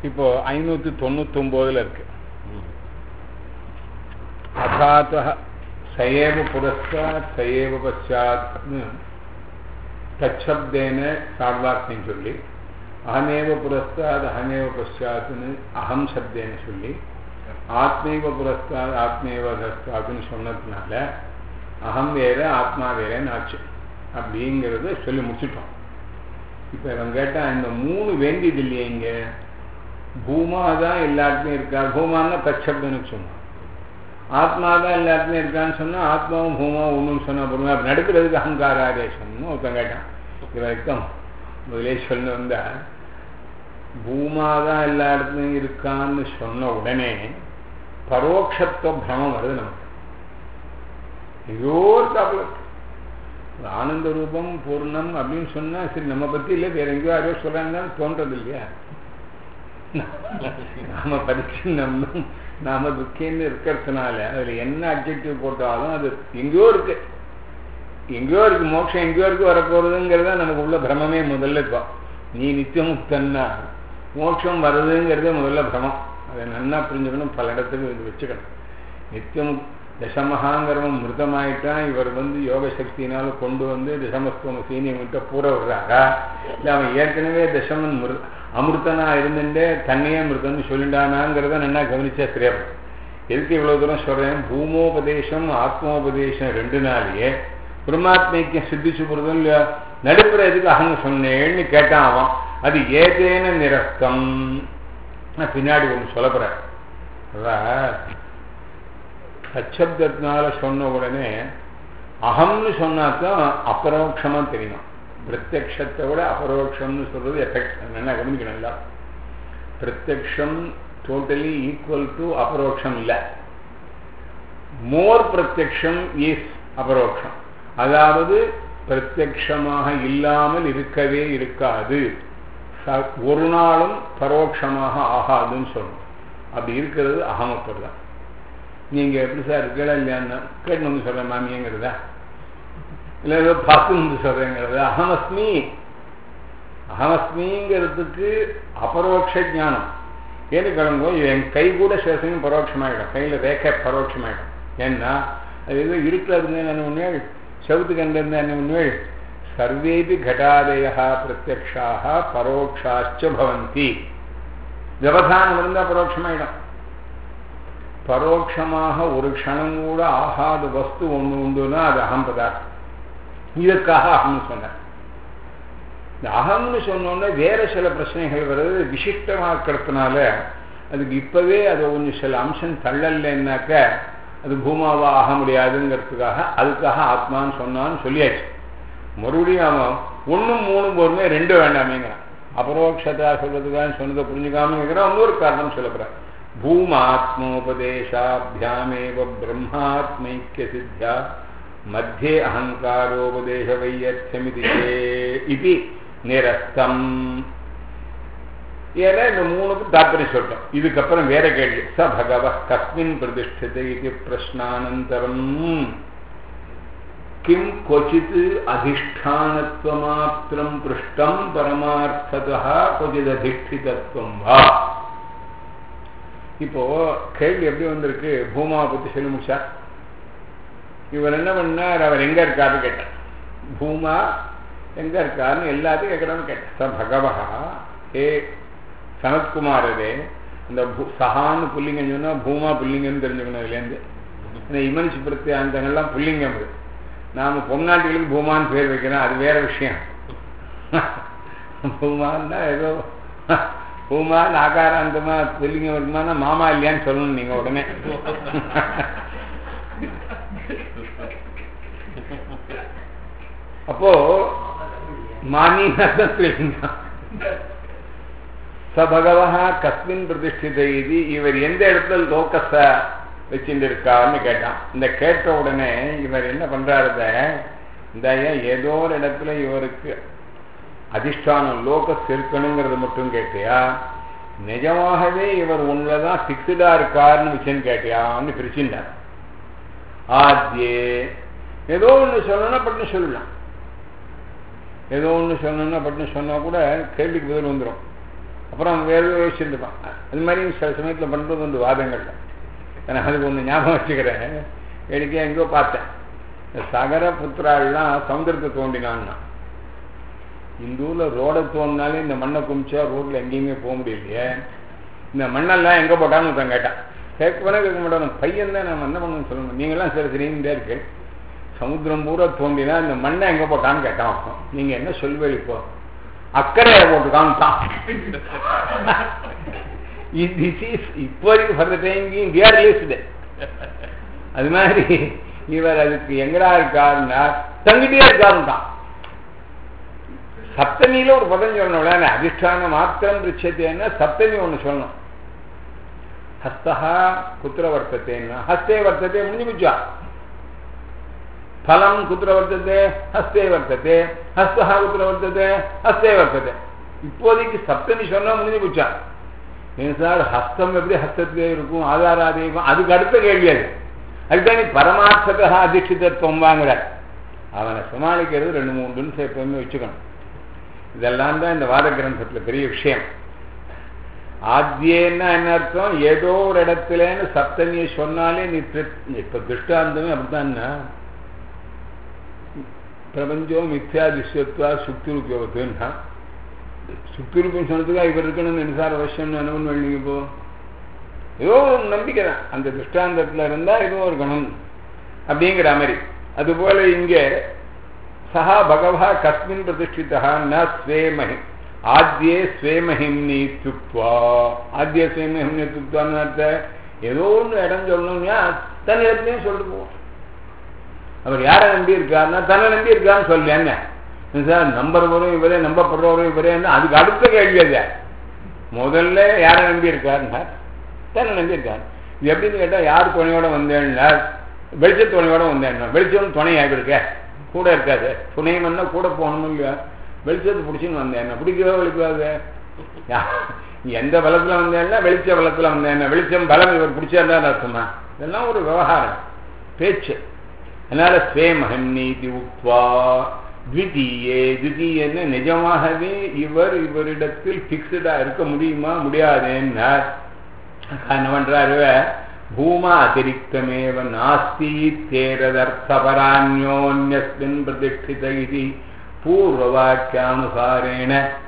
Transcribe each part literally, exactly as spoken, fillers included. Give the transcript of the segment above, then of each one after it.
இப்போ ஐநூத்தி தொண்ணூத்தி ஒன்பதுல இருக்கு. அசாத சயேவ புரஸ்தாத் சயேவ பச்சாத்னு தச்சப்தேன சார்வார்த்தம் சொல்லி, அகமேவ புரஸ்தாத் அகமேவ பச்சாத்னு அகம் சப்தேன சொல்லி, ஆத்மேவ புரஸ்தாத் ஆத்மேவ தஸ்தாத்னு சொன்னதுனால அகம் வேற ஆத்மா வேறன்னு ஆச்சு அப்படிங்கிறத சொல்லி முடிச்சுட்டோம். இப்போ இவன் கேட்டால் இந்த மூணு வேண்டியது இல்லையே, இங்க பூமா தான் எல்லாருக்குமே இருக்கா, பூமான்னா தச்சப்தன்னு சொன்னான். ஆத்மா தான் எல்லாருக்குமே இருக்கான்னு சொன்னா ஆத்மாவும் பூமாவும் ஒன்றுன்னு சொன்னா போடுங்க. அப்படி நடுக்கிறதுக்கு அகங்காராதேசம்னு ஒருத்தன் கேட்டான். இவருக்கும் முதலே சொல்ல வந்தா பூமா தான் எல்லா இடத்துலையும் இருக்கான்னு சொன்ன உடனே பரோட்சத்துவ பிரமம் வருது நமக்கு. ஏதோ ஒரு தாப்புல ஆனந்த ரூபம் பூர்ணம் அப்படின்னு சொன்னா சரி நம்ம பத்தி இல்லை வேற எங்கேயோ யாரோ சொல்றாங்கன்னு தோன்றது இல்லையா? நாம படிச்சு நம்ம நாம துக்கேன்னு இருக்கிறதுனால அதுல என்ன அப்ஜெக்டிவ் போட்டாலும் அது எங்கேயோ இருக்கு, எங்கேயோ இருக்கு, மோட்சம் எங்கேயோ இருக்கு வரப்போறதுங்கிறத நமக்கு உள்ள பிரமே முதல்ல. இப்போ நீ நித்தியமுக்தன்னா மோட்சம் வருதுங்கிறதே முதல்ல பிரமம். அதை நல்லா புரிஞ்சுக்கணும், பல இடத்துக்கு இது வச்சுக்கணும். நித்தியம் தசமகாங்கிறவன் மிருதமாயிட்டான், இவர் வந்து யோக சக்தியினால கொண்டு வந்து தசமஸ்தோம சீனியங்கிட்ட பூர விடுறாரா, இல்லை அவன் ஏற்கனவே தசமன் மிரு அமிர்தனா இருந்துட்டே தன்னையே மிருதம்னு சொல்லிண்டானாங்கிறத நல்லா கவனிச்சா சரியாப்படும். எதுக்கு இவ்வளவு தூரம் சொல்றேன்? பூமோபதேசம் ஆத்மோபதேசம் ரெண்டு நாளையே பிரம்மாத்மைக்கியம் சித்திச்சு போறதும் இல்லையா? நடுப்புற எதுக்கு அகங்க சொன்னேன்னு கேட்டான் அவன். அது ஏதேன நிரஸ்தம். நான் பின்னாடி ஒன்று சொல்ல போறேன். சச்சப்தத்தினால சொன்ன உடனே அகம்னு சொன்னாதான் அபரோக்ஷமா தெரியணும். பிரத்யக்ஷத்தை விட அபரோக்ஷம்னு சொல்றது எஃபெக்ட் என்ன கவனிக்கணும். இல்லை பிரத்யக்ஷம் டோட்டலி ஈக்குவல் டு அபரோக்ஷம் இல்லை. மோர் பிரத்யக்ஷம் இஸ் அபரோக்ஷம். அதாவது பிரத்யக்ஷமாக இல்லாமல் இருக்கவே இருக்காது, ஒரு நாளும் பரோட்சமாக ஆகாதுன்னு சொல்லணும். அப்படி இருக்கிறது அகமப்பர் தான். நீங்க எப்படி சார் இருக்கா இல்லையான்னு கேட்டு வந்து சொல்றேன் மாமியங்கிறதா இல்லை ஏதோ பார்த்து வந்து சொல்றேங்கிறது. அகமஸ்மி அகமஸ்மிங்கிறதுக்கு அபரோக்ஷ ஜானம் ஏன்னு கிளம்போ. என் கை கூட சேசனையும் பரோட்சமாயிடும், கையில் ரேக்கை பரோட்சமாயிடும். ஏன்னா அது ஏதோ இருட்டில் இருந்தேன் என்ன உண்மையாக, செவுத்து கண்டு இருந்தேன் என்ன உண்மையாக, சர்வேபி கடாதயா பிரத்யக்ஷாக பரோட்சாச்ச பவந்தி. விவதானம் இருந்தால் பரோட்சமாயிடும். பரோட்சமாக ஒரு க்ஷணம் கூட ஆகாத வஸ்து ஒன்று உண்டுன்னா அது அகம் பதார்த்தம். இதற்காக அகம்னு சொன்னேன். இந்த அகம்னு சொன்னோன்னா வேற சில பிரச்சனைகள் வருது. விசிஷ்டமாக்கிறதுனால அதுக்கு இப்பவே அது கொஞ்சம் சில அம்சம் தள்ளலைன்னாக்க அது பூமாவா ஆக முடியாதுங்கிறதுக்காக அதுக்காக ஆத்மான்னு சொன்னான்னு சொல்லியாச்சு. மறுபடியும் அவன் ஒன்றும் மூணு போருமே ரெண்டு வேண்டாமேங்கிறான். அபரோக்ஷதா சொல்றதுக்காக சொன்னதை புரிஞ்சுக்காம இருக்கிறான். இன்னொரு காரணம் சொல்லப்படுறான். பூமாத்மோபதேசாபியாமேவ பிரம்மாத்மைக்கிய சித்தியா மத்தியே அகங்காரோபதேச வையர்த்தமிதி இது நிரஸ்தம். ஏன்னா இந்த மூணுக்கு தாற்பயம் சொல்லிட்டோம். இதுக்கப்புறம் வேற கேள்வி. ச பகவ கஸ்மின் பிரதிஷ்டத்தை இது பிரஷ்னானந்தரம் கிம் கொச்சித் அதிஷ்டானத்வமாத்திரம் பிருஷ்டம் பரமார்த்ததா கொச்சித் அதிஷ்டிதத்துவம் வா. இப்போ கேள்வி எப்படி வந்திருக்கு? பூமாவை பத்தி சொல்லி முடிச்சா இவர் என்ன பண்ணார்? அவர் எங்க இருக்காரு கேட்டார். பூமா எங்க இருக்காருன்னு எல்லாத்தையும் கேட்கறான்னு கேட்டார். ச பகவஹா ஏ சனத்குமாரரே, இந்த சஹான்னு புல்லிங்கம் சொன்னா பூமா புல்லிங்கன்னு தெரிஞ்சுக்கணும். இதுலேருந்து இந்த இமனிச்சு பிரத்யாந்தங்கள்லாம் புல்லிங்கம். நாம பொம்நாட்டிகளுக்கு பூமான்னு பேர் வைக்கிறோம், அது வேற விஷயம். பூமான்னா ஏதோ பூமா ஆகாராந்தமா புல்லிங்கம் இருக்குமானா மாமா இல்லையான்னு சொல்லணும் நீங்க உடனே. அப்போ மானினா ச பகவஹ கஸ்மின் பிரதிஷ்டித இது, இவர் எந்த இடத்துல லோகஸ வச்சுட்டு இருக்காருன்னு கேட்டான். இந்த கேட்ட உடனே இவர் என்ன பண்றாருத, இந்த ஏதோ ஒரு இடத்துல இவருக்கு அதிஷ்டானம் லோகஸ் இருக்கணுங்கிறது மட்டும் கேட்டியா, நிஜமாகவே இவர் ஒன்றுதான் பிக்ஸ்டா இருக்காருன்னு விஷயம் கேட்டியான்னு பிரிச்சுட்டார். ஆத்தியே ஏதோ ஒன்று சொல்லணும்னா பட்டு சொல்லலாம், ஏதோ ஒன்று சொல்லணும்னா பட்டு சொன்னா கூட கேள்விக்கு பதில் வந்துடும். அப்புறம் வேறு யோசிச்சுருப்பான். அது மாதிரி சில சமயத்தில் பண்ணுறது உண்டு வாதங்கள்ல. நான் அதுக்கு ஒன்று ஞாபகம் வச்சுக்கிறேன். எனக்கு எங்கோ பார்த்தேன், சகர புத்திராள்லாம் சமுதிரத்தை தோண்டினான்னா, இந்த ஊரில் ரோடை தோண்டினாலே இந்த மண்ணை குமிச்சா ரோட்டில் எங்கேயுமே போக முடியலையே, இந்த மண்ணெல்லாம் எங்கே போட்டான்னு ஒருத்தன் கேட்டான். கேட்கவே கேட்க மாட்டோம், பையன் தான் நம்ம என்ன பண்ணணும்னு சொல்லணும், நீங்களாம் சரி சரிந்தே இருக்கு, சமுத்திரம் பூரா தோண்டினா இந்த மண்ணை எங்கே போட்டான்னு கேட்டான். நீங்கள் என்ன சொல்வேன், இப்போ அக்கறையை போட்டு காமிட்டான். இப்போதைக்கு for the time being we are released. அது மாதிரி இவர் அதுக்கு எங்கடா இருக்காருன்னா தங்கிட்டே இருக்காருன்ட்டான். சப்தமியில ஒரு பதம் சொல்லணும், அதிஷ்டான மாத்திரம் பிரிச்சத்தேன்னா சப்தமி ஒன்று சொல்லணும். ஹஸ்தா குத்திர வர்த்தத்தேன்னா ஹஸ்தே வர்த்தத்தை முடிஞ்சு போச்சா. பலம் குத்திர வர்த்தத்தை ஹஸ்தே வர்த்தத்தை, ஹஸ்தா குத்திர வர்த்தத்தை ஹஸ்தே வர்த்தத்தை. இப்போதைக்கு சப்தமி சொன்னா முடிஞ்சு போச்சா. ஏன் சார் ஹஸ்தம் எப்படி ஹஸ்தத்திலே இருக்கும், ஆதாராதேகம், அதுக்கு அடுத்த கேள்வி அது. அதுதான் நீ பரமார்த்தக அதிஷ்டிதத்துவம் வாங்குற. அவனை சமாளிக்கிறது ரெண்டு மூணு நிமிஷம் எப்பவுமே வச்சுக்கணும். இதெல்லாம் தான் இந்த வாத கிரந்தத்தில் பெரிய விஷயம். ஆத்தியன்னா என்ன அர்த்தம், ஏதோ ஒரு இடத்துலன்னு சப்தமியை சொன்னாலே நீ இப்ப திருஷ்டாந்தமே அப்படித்தான்னா, பிரபஞ்சம் மித்யா திஷ்யத்வா சுக்திருப்பியோகத்துன்னா, சுக்திருப்பியம் சொன்னதுக்காக இவர் இருக்கணும்னு நிசார அவசியம் அனுபவம் வேண்டிங்க. இப்போ ஏதோ ஒரு நம்பிக்கை தான் அந்த திருஷ்டாந்தத்தில் இருந்தால் ஏதோ ஒரு கணம் அப்படிங்கிற மாதிரி. அதுபோல இங்கே சஹா பகவா கஸ்மின் பிரதிஷ்டிதா ந ஸ்வேமஹி ஆத்யே ஸ்வேமஹிம்னி துப்வா. ஆத்யே ஸ்வேமஹிம்னி துப்வான்னு அர்த்தம் ஏதோ ஒன்று இடம் சொல்லணும்னா தன் இடத்துலையும் சொல்லிட்டு போவோம். அவர் யாரை நம்பி இருக்காருன்னா தன்னை நம்பி இருக்காருன்னு சொல்லேங்க சார். நம்புறவரும் இவரே, நம்பப்படுறவரும் இவரே, அதுக்கு அடுத்த கேள்வி அது. முதல்ல யாரை நம்பி இருக்காருன்னா தன்னை நம்பி இருக்காரு. இது எப்படின்னு கேட்டால் யார் துணையோட வந்தேன்னா வெளிச்ச துணையோட வந்தேன்னா, வெளிச்சம் துணை ஆகிருக்க கூட இருக்காது, துணைமன்னா கூட போகணும் இல்லையா. வெளிச்சத்தை பிடிச்சின்னு வந்தேன், பிடிக்கவே வெளிக்காது. எந்த பலத்தில் வந்தேன்னா வெளிச்ச பலத்தில் வந்தேன்னா, வெளிச்சம் பலம் இவர் பிடிச்சிருந்தான்னு அர்த்தமா. இதெல்லாம் ஒரு விவகாரம் பேச்சு. அதனால ஸ்வேமஹன்னீதி உக்வா த்விதீயே. த்விதீயன்னு நிஜமாகவே இவர் இவரிடத்தில் பிக்ஸ்டா இருக்க முடியுமா முடியாதுன்னா என்ன பண்றாரு, பூமா அதிரிக்தமேவ நாஸ்தி தேரதர்த்தபரான்யோன்யஸ்மின் பிரதிஷ்டித இதி பூர்வவாக்கியானுசாரேண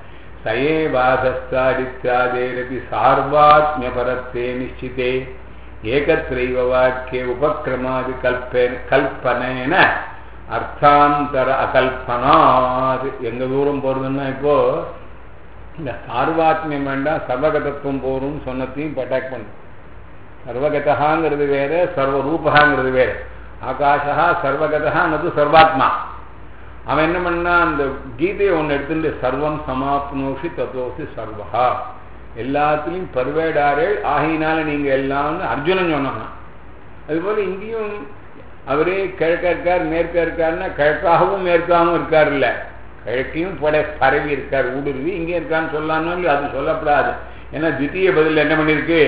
சயேவாதஸ்தாதித்யாதேரபி சார்வாத்மியபரத்தே நிச்சிதே ஏகத்ரைவ வாக்கியே உபக்ரமாதி கல்பேன கல்பனேன அர்த்தாந்தர அகல்பனாது. எங்க தூரம் போறதுன்னா இப்போ இந்த சார்வாத்மியம் வேண்டாம் சர்வகதத்துவம் போரும் சொன்னத்தையும் இப்போ அட்டாக் பண்ணு. சர்வகதாங்கிறது வேற, சர்வரூபகாங்கிறது வேற. ஆகாஷா சர்வகதா நது சர்வாத்மா. அவன் என்ன பண்ணா அந்த கீதையை ஒன்று எடுத்துட்டு சர்வம் சமாப்னோஷி தத்தோசி சர்வஹா, எல்லாத்துலேயும் பர்வேடாரே ஆகினால நீங்க எல்லாம்னு அர்ஜுனன் சொன்னான். அதுபோல இங்கேயும் அவரே கிழக்க இருக்கார் மேற்க இருக்காருன்னா கிழக்காகவும் மேற்காகவும் இருக்கார் இல்ல, கிழக்கையும் பட பரவி இருக்கார் ஊடுருவி இங்கே இருக்கான்னு சொல்லலாம்னு அது சொல்லப்படாது. ஏன்னா தித்திய பதில் என்ன பண்ணிருக்கு,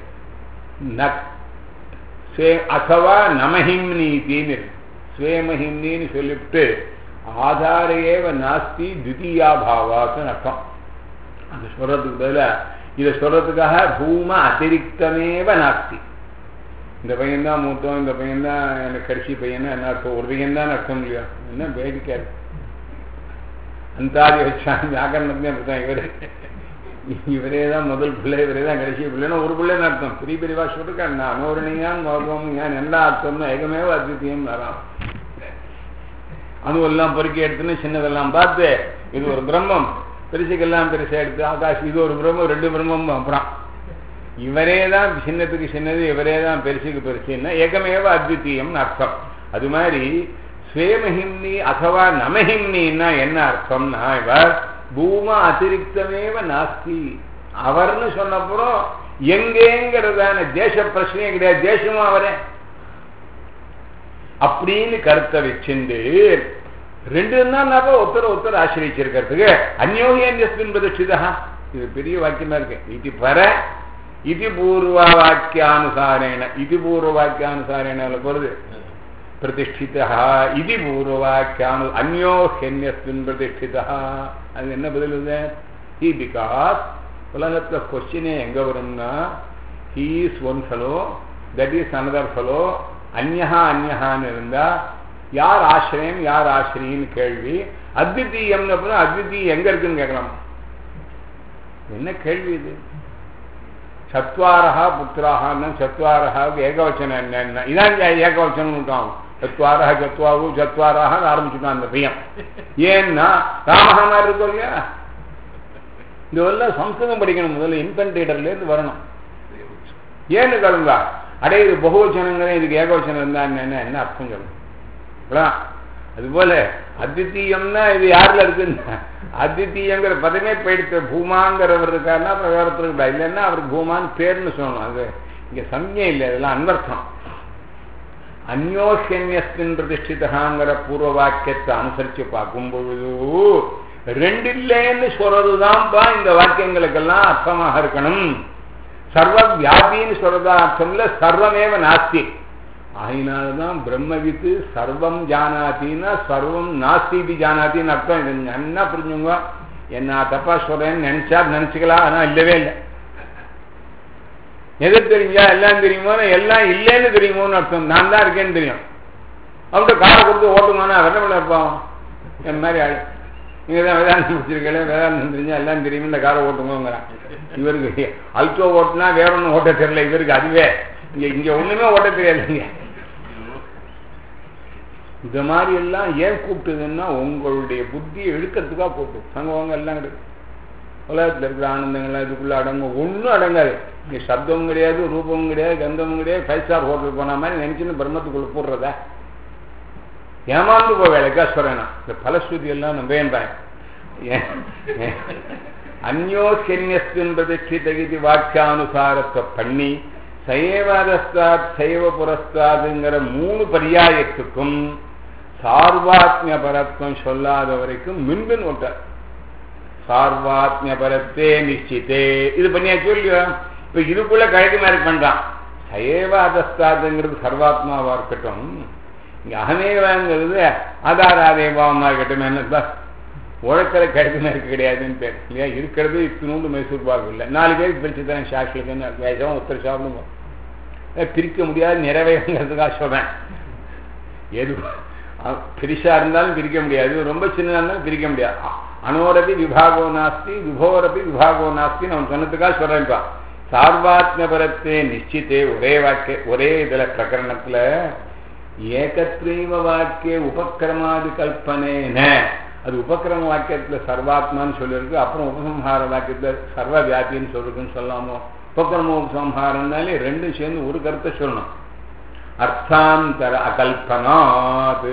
அசவா நமஹிம்னீத்தின்னு ஸ்வேமஹிம்னின்னு சொல்லிவிட்டு ஆதாரையேவ நாஸ்தி தித்தியா பாவாக்குன்னு அர்த்தம். அது சொல்றதுக்கு பதிலாக இதை சொல்றதுக்காக பூம அதிரிக்தமேவ நாஸ்தி. இந்த பையன்தான் மூத்தம், இந்த பையன்தான் எனக்கு கடைசி பையனா என்ன அர்த்தம், ஒரு பையன்தான் அர்த்தம் இல்லையா. என்ன வேடிக்கை அந்தாதி வச்சான் வியாக்கரணத்துலேயும் அப்படித்தான். இவரு இவரே தான் முதல் பிள்ளை, இவரே தான் கடைசி பிள்ளைன்னா ஒரு பிள்ளைன்னு அர்த்தம். பெரிய பெரிய வாசி சொல்லிருக்கான் அனோரணியான் மோகம் ஞான் எல்லா அர்த்தம்னா ஏகமேவ அத்விதீயம் வரான். அணுவெல்லாம் பொறுக்கி எடுத்துன்னு சின்னதெல்லாம் பார்த்து இது ஒரு பிரம்மம், பெருசுக்கெல்லாம் பெருசா எடுத்து ஆகாஷ் இது ஒரு பிரம்மம், ரெண்டு பிரம்மம். அப்புறம் இவரே தான் சின்னத்துக்கு சின்னது, இவரே தான் பெருசுக்கு பெருசுன்னா ஏகமேவ அத்விதீயம்னு அர்த்தம். அது மாதிரி ஸ்வேமஹிம்னி அசவா நமஹிம்னின்னா என்ன அர்த்தம்னா இவர் பூம அதிரிக்தமேவ நாஸ்தி. அவர்னு சொன்னப்புறம் எங்கேங்கிறதான தேச பிரச்சனையே கிடையாது, தேசமும் அவரே அப்படின்னு கருத்தை வச்சுண்டு ரெண்டு நாள்னாப்ப ஒருத்தர் ஒருத்தர் ஆசிரியச்சிருக்கிறதுக்கு அந்யோகி அந்யஸ்மின் பிரதிஷ்டிதா. இது பெரிய வாக்கியமா இருக்கு. இது பர இது பூர்வ வாக்கியானுசாரேன, இது பூர்வ வாக்கியானுசாரேன போறது பிரதிஷ்டிதா இது பூர்வ வாக்கியானு அந்யோஹ்யன்யஸ்மின் பிரதிஷ்டிதா. அது என்ன பதில்? பிகாஸ் உலகத்துல கொஸ்டினே எங்க வரும்னா he is one fellow, that is another fellow, அந்யஹா அந்யஹான்னு இருந்தா யார் ஆசிரியம் யார் ஆசிரியன்னு கேள்வி. அத்விதீயம்னு அப்புறம் அத்விதீயம் எங்க இருக்குன்னு கேட்கலாம். என்ன கேள்வி இது? சத்வாரஹா புத்திராஹான்னு சத்வாரஹாவுக்கு ஏகவச்சனம் என்ன? இதான் ஏகவச்சனம் விட்டான். சத்வாரஹ சத்வாவு சத்வாராக ஆரம்பிச்சுட்டான் அந்த பையன். ஏன்னா ராமஹானா இருக்கும் இல்லையா, இதெல்லாம் சம்ஸ்கிருதம் படிக்கணும். முதல்ல இன்ஃபன்டேட்டர்ல இருந்து வரணும். ஏன்னு கலந்தா அடே இது பகுவச்சனங்கிற இதுக்கு ஏகவச்சனம் இருந்தா என்ன என்ன அர்த்தம் சொல்லுங்க. அதுபோல அத்விதீயம்னா இது யாருல இருக்குன்னா அத்விதீயங்கிற பதமே போயிடுச்சு. பூமாங்கிறவர் இருக்காருன்னா பிரகாரத்தில் இருக்கா, இல்லைன்னா அவருக்கு பூமான்னு பேர்னு சொல்லணும். அது இங்க சம்ஞை இல்லை, அதெல்லாம் அன்வர்த்தம். அந்யோஷன்யஸ்மின் பிரதிஷ்டிதாங்கிற பூர்வ வாக்கியத்தை அனுசரிச்சு பார்க்கும் பொழுது ரெண்டு இல்லைன்னு சொல்றதுதான்ப்பா இந்த வாக்கியங்களுக்கெல்லாம் அர்த்தமாக இருக்கணும். சர்வ வியாபின்னு சொல்றதா அர்த்தம் இல்ல, சர்வமேவ நாஸ்தி. ஆகினால்தான் பிரம்மவித்து சர்வம் ஜானாத்தின்னா சர்வம் நாஸ்தி ஜானாத்தின்னு அர்த்தம். இது என்ன புரிஞ்சுங்க. என்ன தப்பா சொல்றேன்னு நினைச்சா நினைச்சுக்கலாம், ஆனா இல்லவே இல்லை. எது தெரிஞ்சா எல்லாம் தெரியுமோ, எல்லாம் இல்லைன்னு தெரியுமோன்னு அர்த்தம். நான் தான் இருக்கேன்னு தெரியும். அவன்கிட்ட காரை கொடுத்து ஓட்டுமானா வெள்ள வெள்ள இருப்பான். என் மாதிரி ஆள் நீங்க தான் வேதாந்தம் வச்சிருக்கல, வேதாந்தம் தெரிஞ்சா எல்லாம் தெரியும், இந்த காரை ஓட்டுங்கிறான். இவருக்கு அல்டோ ஓட்டுனா வேற ஒன்றும் ஓட்ட தெரியல, இவருக்கு அதுவே இங்க இங்க ஒண்ணுமே ஓட்ட தெரியாதுங்க. இந்த மாதிரி எல்லாம் ஏன் கூப்பிட்டுதுன்னா உங்களுடைய புத்தியை இழுக்கிறதுக்காக கூப்பிட்டு சங்கவங்க எல்லாம் கிடையாது. உலகத்தில் இருக்கிற ஆனந்தங்கள்லாம் இதுக்குள்ள அடங்கும். ஒன்றும் அடங்காது. இங்கே சப்தமும் கிடையாது, ரூபமும் கிடையாது, கந்தமும் கிடையாது. ஃபைவ் ஸ்டார் ஹோட்டல் போன மாதிரி நினைச்சுன்னு பிரம்மத்துக்குள்ள போடுறதா ஏமாந்து போ வேலைக்கா சொல்றேன். இந்த பலஸ்ருதி எல்லாம் நம்பேன். அந்யோஷன்யஸ்மின் பிரதிஷ்டிதகிதி வாக்கியானுசாரத்தை பண்ணி சைவதஸ்தாத் சைவ புரஸ்தாதுங்கிற மூணு பரியாயத்துக்கும் சார்வாத்மிய பரத்வம் சொல்லாத வரைக்கும் மின்பின் ஒட்டார். சார்வாத்மிய பரத்தே நிச்சித்தே இது பண்ணியாச்சு இல்லையா. இப்ப இதுக்குள்ள கழக்கு மாதிரி பண்றான். சைவதஸ்தாதுங்கிறது சர்வாத்மாவா இருக்கட்டும், இங்க அகமேவாங்கிறது ஆதாராதேவாமா இருக்கட்டும், என்ன உழைக்கிற கழுத்து மாதிரி கிடையாதுன்னு பேர் இல்லையா. இருக்கிறது இத்தினூண்டு மைசூர் பாகு இல்லை. நாலு பேருக்கு பிரிச்சு தரேன் சாட்சியத்துன்னு வயசாக ஒருத்தர் சாப்பிடுவோம். பிரிக்க முடியாது நிறைவேறங்கிறதுக்காக சொல்றேன். எது பெருசா இருந்தாலும் பிரிக்க முடியாது, ரொம்ப சின்னதா இருந்தாலும் பிரிக்க முடியாது. அனோரபி விபாகோ நாஸ்தி விபோரபி விபாகோ நாஸ்தி நான் சொன்னதுக்காக சொல்றேன்ப்பா. சார்வாத்மபரத்தே நிச்சித்தே ஒரே வாக்கிய ஒரே இதுல பிரகரணத்துல ஏகத்ரீவ வாக்கிய உபக்கிரமாதி கல்பனேன அது உபக்கிரம வாக்கியத்துல சர்வாத்மான்னு சொல்லியிருக்கு. அப்புறம் உபசம்ஹார வாக்கியத்துல சர்வ வியாபின்னு சொல்லிருக்குன்னு சொல்லாமோ. உபக்கிரம உபசம்ஹாரம்னாலே ரெண்டும் சேர்ந்து ஒரு கருத்தை சொல்லணும். அர்த்தாந்தர அகல்பனாது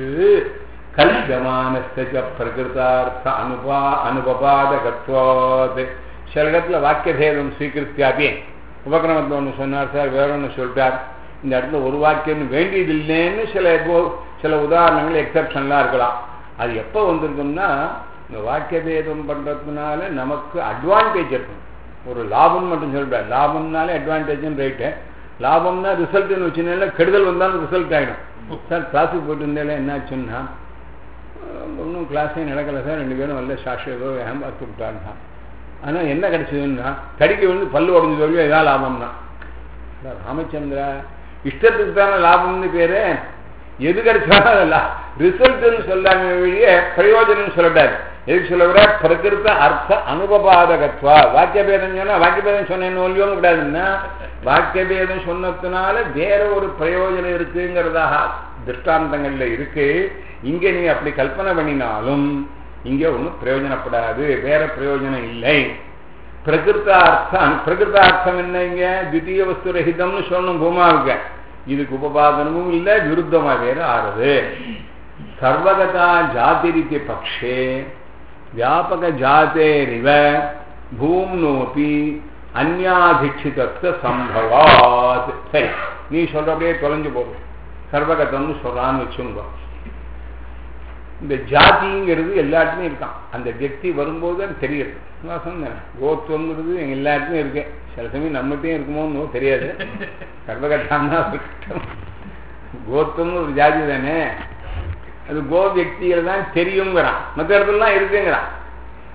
கல்பமானஸ்த பிரகிருதார்த்த அனுபா அனுபபாதகத்வாத். சில இடத்துல வாக்கிய பேதம் ஸ்வீகிருத்தியாபி உபக்கிரமத்தை ஒன்று சொன்னார் சார், வேற ஒன்று சொல்லிட்டார். இந்த இடத்துல ஒரு வாக்கியம் வேண்டியது இல்லைன்னு சில சில உதாரணங்கள் எக்ஸப்ஷன்லாம் இருக்கலாம். அது எப்போ வந்திருக்கும்னா இந்த வாக்கிய பேதம் பண்றதுனால நமக்கு அட்வான்டேஜ் இருக்கும். ஒரு லாபம் மட்டும் சொல்றாரு. லாபம்னாலே அட்வான்டேஜ்னு ரைட்டு. லாபம்னா ரிசல்ட்னு வச்சுனால கெடுதல் வந்தாலும் ரிசல்ட் ஆகிடும். சார் கிளாஸுக்கு போயிட்டு இருந்தாலே என்னாச்சுன்னா ஒன்றும் கிளாஸே நடக்கலை சார், ரெண்டு பேரும் நல்ல சாட்சியதோ ஏமாத்து விட்டாருன்னா. ஆனால் என்ன கிடைச்சதுன்னா கடிக்க வந்து பல்லு உடஞ்சு சொல்லி எதாவது லாபம்னா ராமச்சந்திரா இஷ்டத்துக்கு தானே லாபம்னு பேரு. எது கிடைச்சாலும் ரிசல்ட்னு சொல்லாம வழிய பிரயோஜனம் சொல்லக்கூடாது. எதுக்கு சொல்ல விட பிரகிருத்த அர்த்த அனுபபாதகத்வா. வாக்கிய பேதம் சொன்னா வாக்கிய பேதம் சொன்னேன்னு ஒல்லியும் கூடாதுன்னா வாக்கிய பேதம் சொன்னதுனால வேற ஒரு பிரயோஜனம் இருக்குங்கிறதாக திருஷ்டாந்தங்கள்ல இருக்கு. இங்க நீ அப்படி கல்பனை பண்ணினாலும் இங்க ஒன்றும் பிரயோஜனப்படாது, வேற பிரயோஜனம் இல்லை. பிரகிருத்தார்த்தம் பிரகிருத்தார்த்தம் என்ன? இங்க தித்திய வஸ்து ரஹிதம்னு சொல்லணும் பூமாவுக்கு. இதுக்கு உபபாதனமும் இல்லை, விருத்தமா வேற ஆறுது. சர்வகதா ஜாதிரிக்கு பக்ஷே வியாபக ஜாதேரிவ பூம்னோபி அந்யாதிட்சிதத்துவ சம்பவாத். சரி, நீ சொல்றபடியே தொலைஞ்சு போகும். சர்வகதம்னு சொல்றான்னு வச்சுங்க. இந்த ஜாதிங்கிறது எல்லாருக்குமே இருக்கான். அந்த வியக்தி வரும்போது அது தெரியுது. நான் சொன்னேன் கோத்துவங்கிறது எங்க எல்லாருக்குமே இருக்கு. சில சமயம் நம்மகிட்டையும் இருக்குமோன்னு தெரியாது. சர்வகதான்னா கோத்துவம் ஒரு ஜாதி தானே. அது கோ வியக்திகள் தான் தெரியுங்கிறான். மற்ற இடத்துலாம் இருக்குங்கிறான்.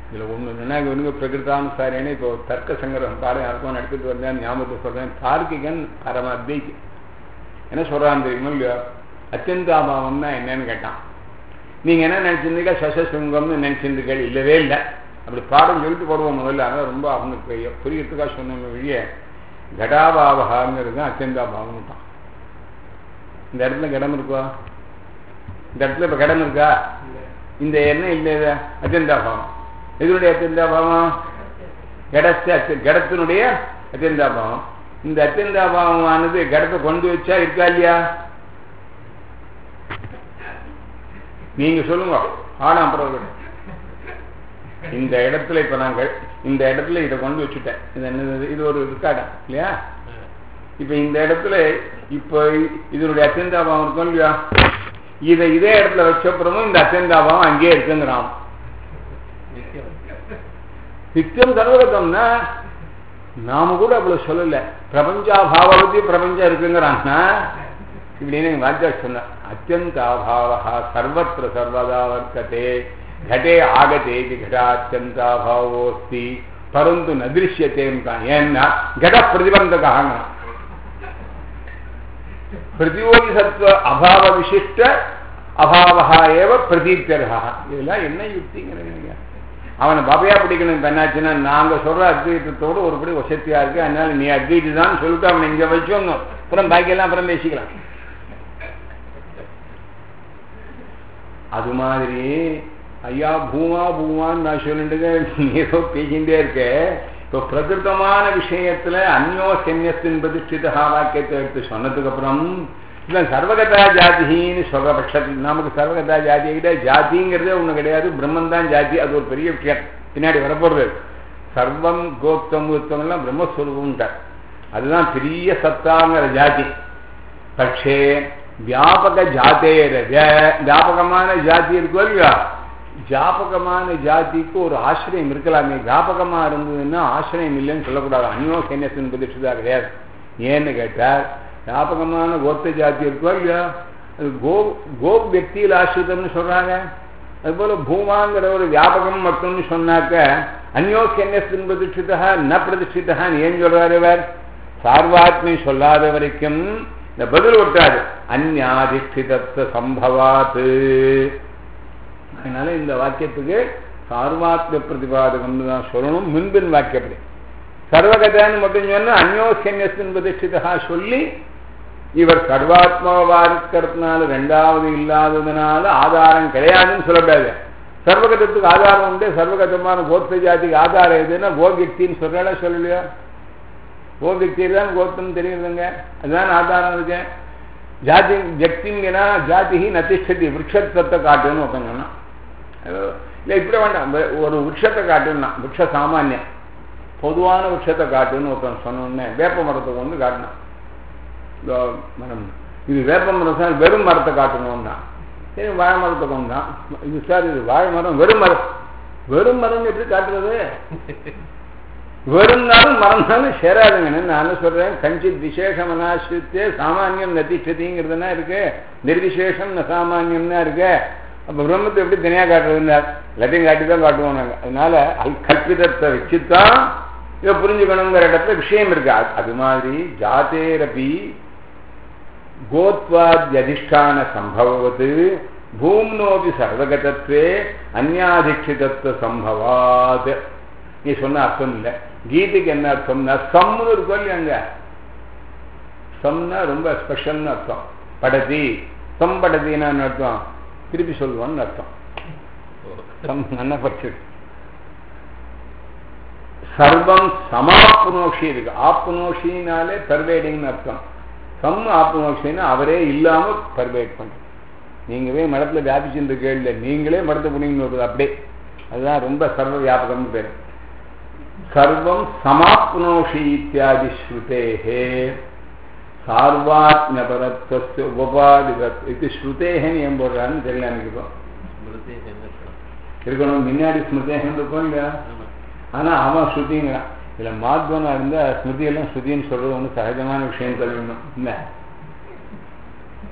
இதில் ஒன்று என்னன்னா இவனுங்க பிரகிருதானுசாரேன்னு இப்போ தர்க்க சங்கரம் பாடம் யாருக்கும் நடத்திட்டு வந்தேன் ஞாபகத்தை சொல்கிறேன். தார்க்கிகன் பரம அத்வைக்கு என்ன சொல்கிறான் தெரியுமா இல்லையோ? அத்தியந்தாபாவம்னா என்னன்னு கேட்டான். நீங்கள் என்ன நினச்சிருந்தீங்க? சசசுங்கம்னு நினச்சிருந்துக்கள் இல்லவே இல்லை. அப்படி பாடம் சொல்லிட்டு போடுவோம் முதல்ல. அதனால் ரொம்ப அவனுக்கு புரியறதுக்காக சொன்ன வழிய கடாபாவகாங்கிறது தான் அத்தியந்தாபாவம் தான். இந்த இடத்துல கடம் இருக்கா? இந்த இடத்துல இப்போ கடம் இருக்கா? இந்த எண்ணம் இல்லை. அத்தியந்தாபாவம் எதனுடைய அத்தியந்தாபாவம்? கடத்தை அத்தி கடத்தினுடைய அத்தியந்தாபாவம். இந்த அத்தியந்தாபாவமானது கடத்தை கொண்டு வச்சா இருக்கா இல்லையா? நீங்க சொல்லுங்க. ஆனா அப்புறம் இந்த இடத்துல இப்ப நாங்கள் இந்த இடத்துல இதை கொண்டு வச்சுட்டேன். இது என்னது? இது ஒரு இருக்காடா இல்லையா? இப்ப இந்த இடத்துல இப்ப இதனுடைய அத்தியந்தாபாவம் இருக்கும் இல்லையா? இதை இதே இடத்துல வச்சப்புறமும் இந்த அத்தியந்தாபாவம் அங்கேயே இருக்குங்கிறான். நித்தியம் சர்வகதம்னா நாம கூட அவ்வளவு சொல்லல. பிரபஞ்சாபாவத்தி பிரபஞ்சம் இருக்குங்கிறான்னா இப்படின்னு வாத்தியார் சொன்ன. அத்தியந்தாபாவா சர்வத்திர சர்வதா வர்த்ததே घटे आगते घटात्यंताभावोस्ति परंतु न दृश्यते ஏன்னா घट प्रतिबंधक प्रतियोगी सत्व अभाव विशिष्ट अभावः एव प्रतीत्यर्ह. இதெல்லாம் என்ன யுக்திங்கிறீங்க? அவனை பாபையா பிடிக்கணும். என்னாச்சுன்னா நாங்க சொல்ற அத்வைத்தத்தோடு ஒருபடி வசதியா இருக்கு, அதனால நீ அத்வைத்து தான் சொல்லிட்டு அவனை இங்க வச்சோங்க. அப்புறம் பாக்கியெல்லாம் அப்புறம் பேசிக்கலாம். அது மாதிரி ஐயா பூமா பூமான்னு நான் சொல்லிட்டு ஏதோ பேசிகிட்டே இருக்க. இப்போ பிரகிருத்தமான விஷயத்துல அந்யோசன்யத்தின் பிரதிஷ்டிதா வாக்கியத்தை எடுத்து சொன்னதுக்கு அப்புறம் இல்லை சர்வகதா ஜாதின்னு சொல்ற பட்சத்தில் நமக்கு சர்வகதா ஜாதியை கிட்ட ஜாதிங்கிறதே ஒண்ணு கிடையாது. பிரம்மன் தான் ஜாதி. அது ஒரு பெரிய விஷயம் பின்னாடி வரப்போறது. சர்வம் கோப்தம் உத்தம் எல்லாம் பிரம்மஸ்வரூபம்ட்டார். அதுதான் பெரிய சத்தாங்கிற ஜாதி. பட்சே வியாபக ஜாதேரஜ வியாபகமான ஜாதி இருக்கோ இல்லையா? வியாபகமான ஜாதிக்கு ஒரு ஆசிரியம் இருக்கலாமே. வியாபகமா இருந்ததுன்னா ஆசிரியம் இல்லைன்னு சொல்லக்கூடாது. அந்யோசன்யத்தின் பிரதிஷ்டிதா கிடையாது. ஏன்னு கேட்டால் வியாபகமான கோத்த ஜாதி இருக்கோ இல்லையா? அது கோ கோப் வெக்தியில் ஆசிரிதம்னு சொல்றாங்க. அதுபோல பூமாங்கிற ஒரு வியாபகம் மட்டும்னு சொன்னாக்க அந்யோசன்யத்தின் பிரதிஷ்டிதா ந பிரதிஷ்டிதான்னு ஏன் சொல்றாரு இவர்? சார்வாத்மி சொல்லாத வரைக்கும் இந்த பதில் விட்டாரு. அந்யாதிஷ்டிதத்துவ சம்பவாத்து. அதனால இந்த வாக்கியத்துக்கு சார்வாத்ம பிரதிபாதகம்னு தான் சொல்லணும். முன்பின் வாக்கியப்படி சர்வகதான்னு மட்டும் சொன்னா அந்யோசன்யத்தின் பிரதிஷ்டிதா சொல்லி இவர் சர்வாத்மாவா இருக்கிறதுனால ரெண்டாவது இல்லாததுனால ஆதாரம் கிடையாதுன்னு சொல்லக்கூடாது. சர்வகதத்துக்கு ஆதாரம் உண்டு. சர்வகதமான கோத்த ஜாதிக்கு ஆதாரம் எதுன்னா கோவியக்தின்னு சொல்றா சொல்லலையா? கோவியக்தி தான் கோத்தம் தெரியுதுங்க. அதுதான் ஆதாரம் இருக்கு. ஜாதி ஜக்திங்கன்னா ஜாதி நதிஷ்டதி விரக்ஷத்தை காட்டுன்னு ஒருத்தங்கன்னா இல்லை இப்படி வேண்டாம். ஒரு விரக்ஷத்தை காட்டுன்னா விரக்ஷ சாமானியம் பொதுவான விரக்ஷத்தை காட்டுன்னு ஒருத்தன் சொன்னோன்னே வேப்ப மரத்தை கொண்டு காட்டினான். மரம் இது வேப்ப மரம் சார் வெறும் மரத்தை காட்டணும்னா சரி வாழை மரத்தை கொண்டான். இது சார் இது வாழை மரம் வெறும் மரம். வெறும் மரம் எப்படி காட்டுறது? வெறும்னாலும் மறந்தாலும் சேராதுங்கன்னு நான் சொல்றேன். கஞ்சித் விசேஷம் அனாசித்தே சாமானியம் நதிஷ்டதிங்கிறதுனா இருக்கு. நிர்விசேஷம் ந சாமானியம்னா இருக்கு. அப்ப பிரம்மத்தை எப்படி தனியா காட்டுறதுன்னா எல்லாத்தையும் காட்டி தான் காட்டுவோம் நாங்க. அதனால அது கல்பிதத்தை வச்சுதான் இதை புரிஞ்சுக்கணுங்கிற இடத்துல விஷயம் இருக்கு. அது மாதிரி ஜாதேரபி கோத்வாத்யதிஷ்டான சம்பவத்து பூம்னோபி சர்வகதத்வே அந்யாதிஷ்டிதத்துவ சம்பவாத். நீ சொன்ன அர்த்தம் இல்லை. கீதைக்கு என்ன அர்த்தம்னா சம்னு இருக்கும் இல்லையாங்க. சம்னா ரொம்ப ஸ்பெஷல்னு அர்த்தம். படதி சம்படதின்னு அர்த்தம். திருப்பி சொல்லுவான்னு அர்த்தம். சம் நல்ல பட்சம். சர்வம் சமாப்னோஷி இருக்கு. ஆப்னோஷினாலே பர்வேடிங்னு அர்த்தம். சம் ஆப்னோஷின்னா அவரே இல்லாம பர்வேட் பண்ற. நீங்களே மடத்துல வியாபிச்சுட்டு கேள்வி நீங்களே மடத்தை புனிங்கன்னு வருது அப்படியே. அதுதான் ரொம்ப சர்வ வியாபகம்னு பேரு. சர்வம் சமாப்னோஷி இத்தியாதி ஸ்ருதேஹே சார்வாத்மபரத்வஸ்ய உபாதிகத் இது ஸ்ருதேஹன்னு ஏன் போடுறான்னு தெரியல எனக்கு. இருக்கணும் முன்னாடி ஸ்மிருதேகன் இருக்கும் இல்லையா? ஆனா அவன் ஸ்ருதிங்கிறான். இதுல மாத்வனா இருந்தா ஸ்மிருதியெல்லாம் ஸ்ருதின்னு சொல்றது ஒன்று சகஜமான விஷயம் சொல்லணும் இல்ல?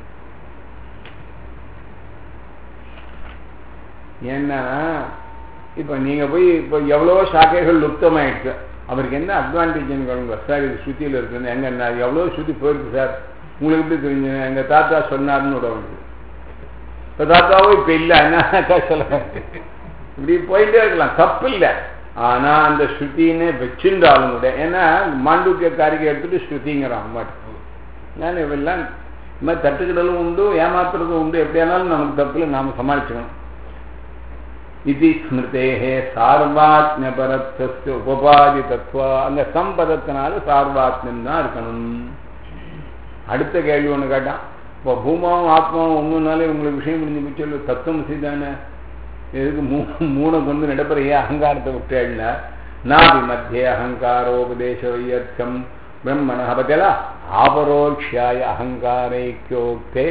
ஏன்னா இப்போ நீங்கள் போய் இப்போ எவ்வளோ சாக்கைகள் லுப்தமாயிடுச்சு, அவருக்கு என்ன அட்வான்டேஜ்னு கேளுங்க. சார் இது ஸ்ருதியில் இருக்குன்னு எங்கே என்ன எவ்வளோ ஸ்ருதி போயிருக்கு சார், உங்களுக்கு எப்படி தெரிஞ்சு எங்கள் தாத்தா சொன்னார்னு விட வேண்டியது. இப்போ தாத்தாவும் இப்போ இல்லை என்ன சொல்ல இப்படி போயிட்டே இருக்கலாம், தப்பு இல்லை. ஆனால் அந்த ஸ்ருத்தின்னு வச்சுருந்தாலும் கூட, ஏன்னா மாண்டூக்கிய காரிகை எடுத்துட்டு ஸ்ருதிங்கிறான் மாட்டேன். நான் இவெல்லாம் இந்த மாதிரி தட்டுக்கிடலும் உண்டு, ஏமாத்துறதும் உண்டு. எப்படியானாலும் நமக்கு தப்பில் நாம் சமாளிச்சுக்கணும். இது ஸ்மிருதேகே சார்வாத்மியபரத்வஸ்ய உபபாதி தத்துவா, அந்த சம்பதத்தினால சார்வாத்மியம் தான் இருக்கணும். அடுத்த கேள்வி ஒன்று கேட்டான், இப்போ பூமாவும் ஆத்மாவும் ஒன்றுனாலே உங்களுக்கு விஷயம் முடிஞ்சு போச்சு, தத்துவம் செய்தானே, எதுக்கு மூ மூணை கொண்டு நடப்புறையே அகங்காரத்தை விட்டேன்னா, நாபி மத்திய அகங்காரோபதேச வையர்த்தம் பிரம்மண பத்தியலா ஆபரோக்ஷாய அகங்காரைக்கோக்தே.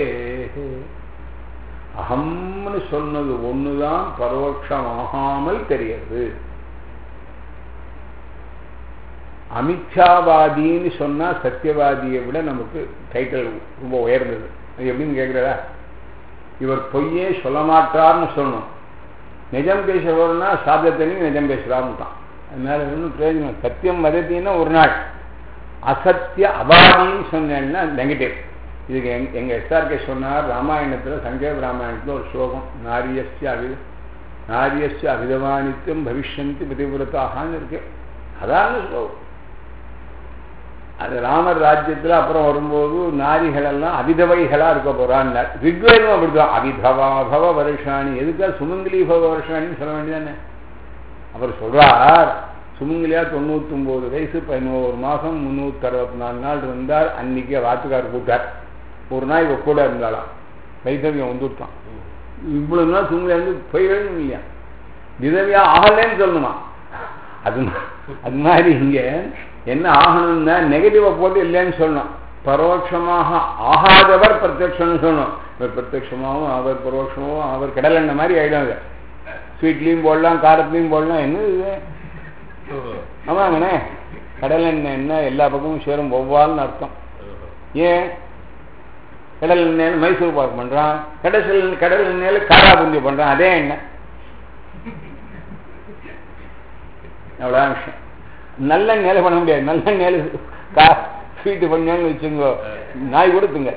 அகம்னு சொன்னது ஒண்ணுதான் பரோட்சமாகாமல் தெரியுது. அமித்யாவாதின்னு சொன்னா சத்தியவாதியை விட நமக்கு டைட்டில் ரொம்ப உயர்ந்தது. அது எப்படின்னு கேட்கிறதா, இவர் பொய்யே சொல்ல மாட்டார்னு சொல்லணும். நிஜம் பேசுறவர்னா சாத்தியத்தையும் நிஜம் பேசுறாருன்னு தான். அதனால ஒன்றும் பிரயோஜனம். சத்தியம் வதத்தின்னா ஒரு நாள், அசத்திய அபாதின்னு சொன்னேன்னா நெகட்டிவ். இதுக்கு எங் எங்கள் எஸ்ஆர்கே சொன்னார், ராமாயணத்தில் சங்கேப ராமாயணத்தில் ஒரு ஸ்லோகம், நாரியஸ்ய அவி நாரியஸ்ய அவிதவானித்யம் பவிஷ்யந்தி பதிவிரதாகான்னு இருக்கு. அதான் ஸ்லோகம். அது ராமர் ராஜ்யத்தில் அப்புறம் வரும்போது நாரிகள் எல்லாம் அவிதவைகளா இருக்க போறான்னு. ரிக்வேதம் அப்படிதான், அவிதவா பவ வருஷாணி. எதுக்கா சுமங்கலி பவ வருஷாணின்னு சொல்ல வேண்டியதானே. அவர் சொல்றார், சுமங்கலியா தொண்ணூத்தி ஒன்பது வயசு பதினோரு மாசம் முன்னூத்தி அறுபத்தி நாலு நாள் இருந்தார். அன்னைக்கு வாத்துக்கார் கூட்டார், ஒரு நாள் இவ கூட இருந்தாலாம், வைத்தவியம் வந்துட்டான். இவ்வளவு நாள் சுமங்கலியா இருந்து போய் எழுதும் இல்லையா, விதவியா ஆகலன்னு சொல்லணுமா. அது அது மாதிரி இங்க என்ன ஆகணும்னா நெகட்டிவா போட்டு இல்லைன்னு சொல்லணும். பரோட்சமாக ஆகாதவர் பிரத்யட்சம்னு சொல்லணும். இவர் பிரத்யட்சமாகவும் அவர் பரோட்சமாகவும் அவர் கடல் எண்ணெய் மாதிரி ஆயிடும். ஸ்வீட்லையும் போடலாம், காரத்துலையும் போடலாம். என்ன இது ஆமாங்கண்ணே, கடல் எண்ணெய் என்ன எல்லா பக்கமும் சேரும் ஒவ்வால்னு அர்த்தம். ஏன் கடல் எண்ணெயில் மைசூர் பாக் பண்றான், கடல் கடல் எண்ணெயில காரா பூந்தி பண்றான், அதே எண்ணெய். அவ்வளோ விஷயம். நல்ல நேரம் பண்ண முடியாது, நல்ல நேரம் ஸ்வீட்டு பண்ணான்னு வச்சுங்கோ, நாய் கொடுத்துங்க.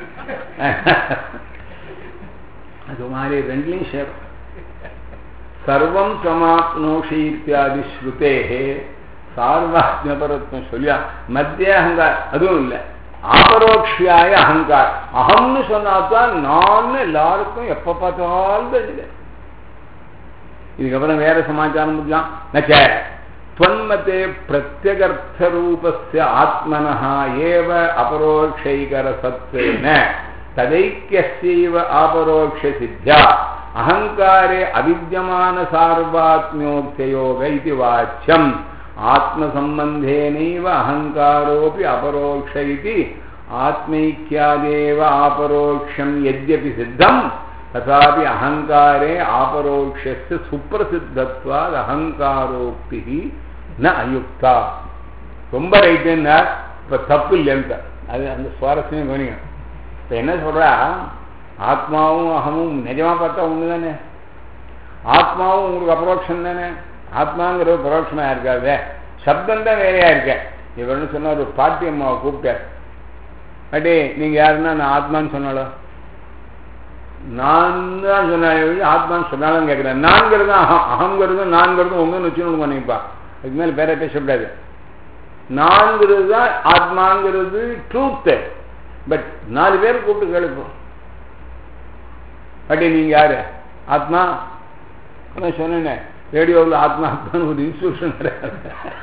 அது மாதிரி ரெண்டுலையும் சேரும். சர்வம் சமாப்னோஷி இத்தியாதி ஸ்ருதேஹே சார்வாத்மியபரத்வம் சொல்லியா. மத்திய அகங்கார் அதுவும் இல்லை, ஆபரோக்ஷியாய அகங்கார். அகம்னு சொன்னாதான் நான் எல்லாருக்கும் எப்ப பார்த்தாலும் தெரியுது. இதுக்கப்புறம் வேற சமாச்சாரம் முடியலாம். நச்ச त्वन्मते प्रत्यगर्थरूपस्य आत्मनः एव अपरोक्षैकरसत्वेन तदैक्यस्यैव अपरोक्षसिद्ध्या अहङ्कारे अविद्यमानसार्वात्म्योक्तयोग इति वाच्यम् आत्मसम्बन्धेनैव अहङ्कारोऽपि अपरोक्ष इति आत्मैक्यादेव अपरोक्षं यद्यपि सिद्धम् तथापि अहंकारे अपरोक्षस्य सुप्रसिद्धत्वाद अहंकारोक्ति न अयुक्ता. ரொம்ப ரைட்டுன்னா இப்போ தப்பு இல்லைன்னு அது அந்த சுவாரஸ்யம் கவனிங்க. இப்போ என்ன சொல்றா, ஆத்மாவும் அகமும் நிஜமா பார்த்தா ஒன்று தானே. ஆத்மாவும் உங்களுக்கு அபரோக்ஷம் தானே. ஆத்மாங்கிறது பரோட்சமா இருக்காது, சப்தம் தான் வேறையா இருக்க. இவர்னு சொன்னா ஒரு பாட்டி அம்மாவை கூப்பிட்டார், அடே நீங்க யாருன்னா நான் ஆத்மான்னு சொன்னாலும் நான் தான் சொன்னாலும் ஆத்மான்னு சொன்னாலும் கேட்கிறேன். நான்கிறது அகம், அகங்கிறதும் நான்கிறதும் ஒன்றுன்னு வச்சுன்னு பண்ணிப்பா. அதுக்கு மேலே பேர பேசக்கூடாது. நான்கிறது தான் ஆத்மாங்கிறது ட்ரூத்து. பட் நாலு பேர் கூப்பிட்டு கேளுப்போம், பட் நீங்க யாரு ஆத்மா சொன்னேன். ரேடியோவில் ஆத்மா ஆத்மான்னு ஒரு இன்ஸ்டியூஷன் கிடையாது.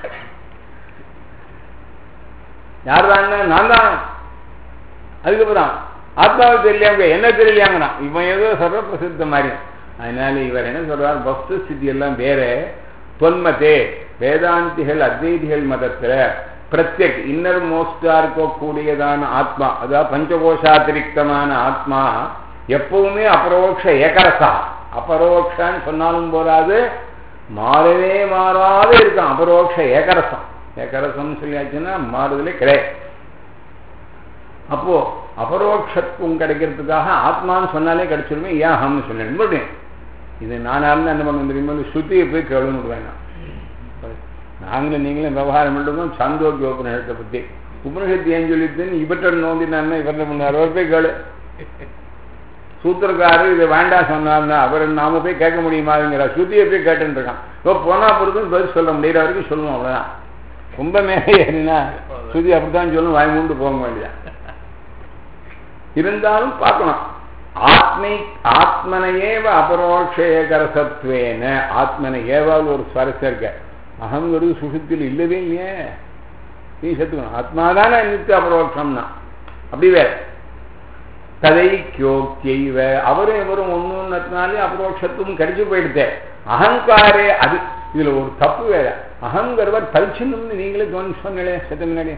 யார் தான்? நான் தான். அதுக்கப்புறம் ஆத்மாவை தெரியலையாங்க, என்ன தெரியலையாங்கண்ணா இவன் ஏதோ சர்வ பிரசித்த மாதிரி. அதனால இவர் என்ன சொல்றார், வஸ்து ஸ்திதி எல்லாம் வேற. தொன்மத்தே வேதாந்திகள் அத்வைதிகள் மதத்துல பிரத்யக் இன்னர் மோஸ்டா இருக்கக்கூடியதான ஆத்மா, அதாவது பஞ்சகோஷாதிரிக்தமான ஆத்மா எப்பவுமே அபரோக்ஷ ஏகரசா. அபரோக்ஷான்னு சொன்னாலும் போராது, மாறவே மாறாத இருக்கான். அபரோக்ஷ ஏகரசம். ஏகரசம் சொல்லியாச்சுன்னா மாறுதலே கிடையாது. அப்போ அபரோக்ஷத்துவம் கிடைக்கிறதுக்காக ஆத்மான்னு சொன்னாலே கிடைச்சிருமே, ஏன் அகம்னு சொன்னேன். இது நானாலும் என்ன பண்ண தெரியுமா, ஸ்ருதியை போய் கேளுன்னு வேணாம். நாங்களும் நீங்களும் விவகாரம் பண்ணுறதும் சாந்தோக்கிய உபநிஷத்தை பற்றி. உபநிஷத்து ஏன் சொல்லிட்டுன்னு இவற்றை நோந்தினான்னா இவரை பண்ணார், அவர் போய் கேளு. சூத்திரக்காரர் இதை வேண்டாம் சொன்னார்னா அவர் நாம போய் கேட்க முடியுமாங்கிற ஸ்ருதியை போய் கேட்டுன்னு இருக்கான். இப்போ போனா பொறுத்துன்னு பதில் சொல்ல முடிகிற வரைக்கும் சொல்லுவோம், அவ்வளோதான். ரொம்ப மேலே ஏறினா ஸ்ருதி அப்படித்தான் சொல்லும், வாய் மூண்டு போக வேண்டியதான். இருந்தாலும் பார்க்கணும், ஆத்மை ஆத்மனையேவ அபரோக்ஷேகரசத்வேன, ஆத்மனை ஏவால் ஒரு சுவாரஸ்யம் இருக்க. அகங்கிறது சுஷுத்தில் இல்லவே இல்லையே, நீ செத்துக்கணும். ஆத்மாதானே நித்திய அபரோக்ஷம்னா அப்படி வேற. கதை கியோக்கியவ அவரும் இவரும் ஒன்றுனாலே அபரோக்ஷத்துவம் கடிச்சு போயிடுதே. அகங்காரே அது இதுல ஒரு தப்பு வேற. அகங்கிறவர் பரிச்சின்னு நீங்களே தோணி சொன்னே செத்த முன்னாடி.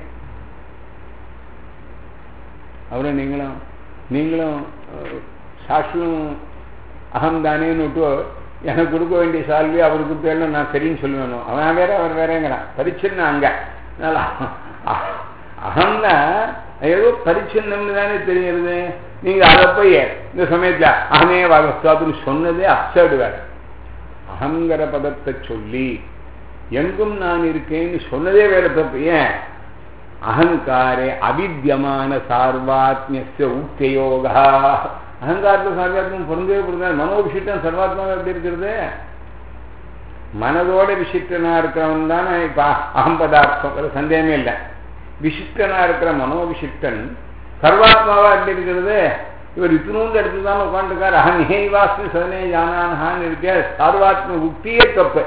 அவரும் நீங்களும் நீங்களும் சாட்சியும் அகம் தானேன்னு விட்டு எனக்கு கொடுக்க வேண்டிய சால்வி அவருக்கு தேடணும், நான் சரின்னு சொல்லுவேணும். அவன் வேற அவர் வேறங்கிறான். பரிச்சின்ன அங்க அகம்னா ஏதோ பரிச்சின்னம்னு தானே தெரியுது. நீங்க அதை போய் இந்த சமயத்துல அகமே வாகஸ்தாத்துன்னு சொன்னதே அப்சர்டு வேற. அகங்கிற பதத்தை சொல்லி எங்கும் நான் இருக்கேன்னு சொன்னதே வேற தப்பு. ஏன்? அகங்காரே அவித்தியமான சார்வாத்மிய உத்தியோகா. அகங்காரத்தில் சார்வாத்மம் பொருந்தவே பொருந்தாது. மனோவிசிஷ்டம் சர்வாத்மாவை எப்படி இருக்கிறது? மனதோட விசிஷ்டனா இருக்கிறவன் தானே இப்ப அகம் பதார்த்தம், சந்தேகமே இல்லை. விசிஷ்டனா இருக்கிற மனோவிசிஷ்டன் சர்வாத்மாவா எப்படி இருக்கிறது? இவர் இத்தினூண்டு இடத்துல தான் உட்காந்துருக்காரு. அகன் ஹேவாஸ்மி சதனே ஜானான்ஹான்னு இருக்க. சர்வாத்ம உக்தியே தப்பு.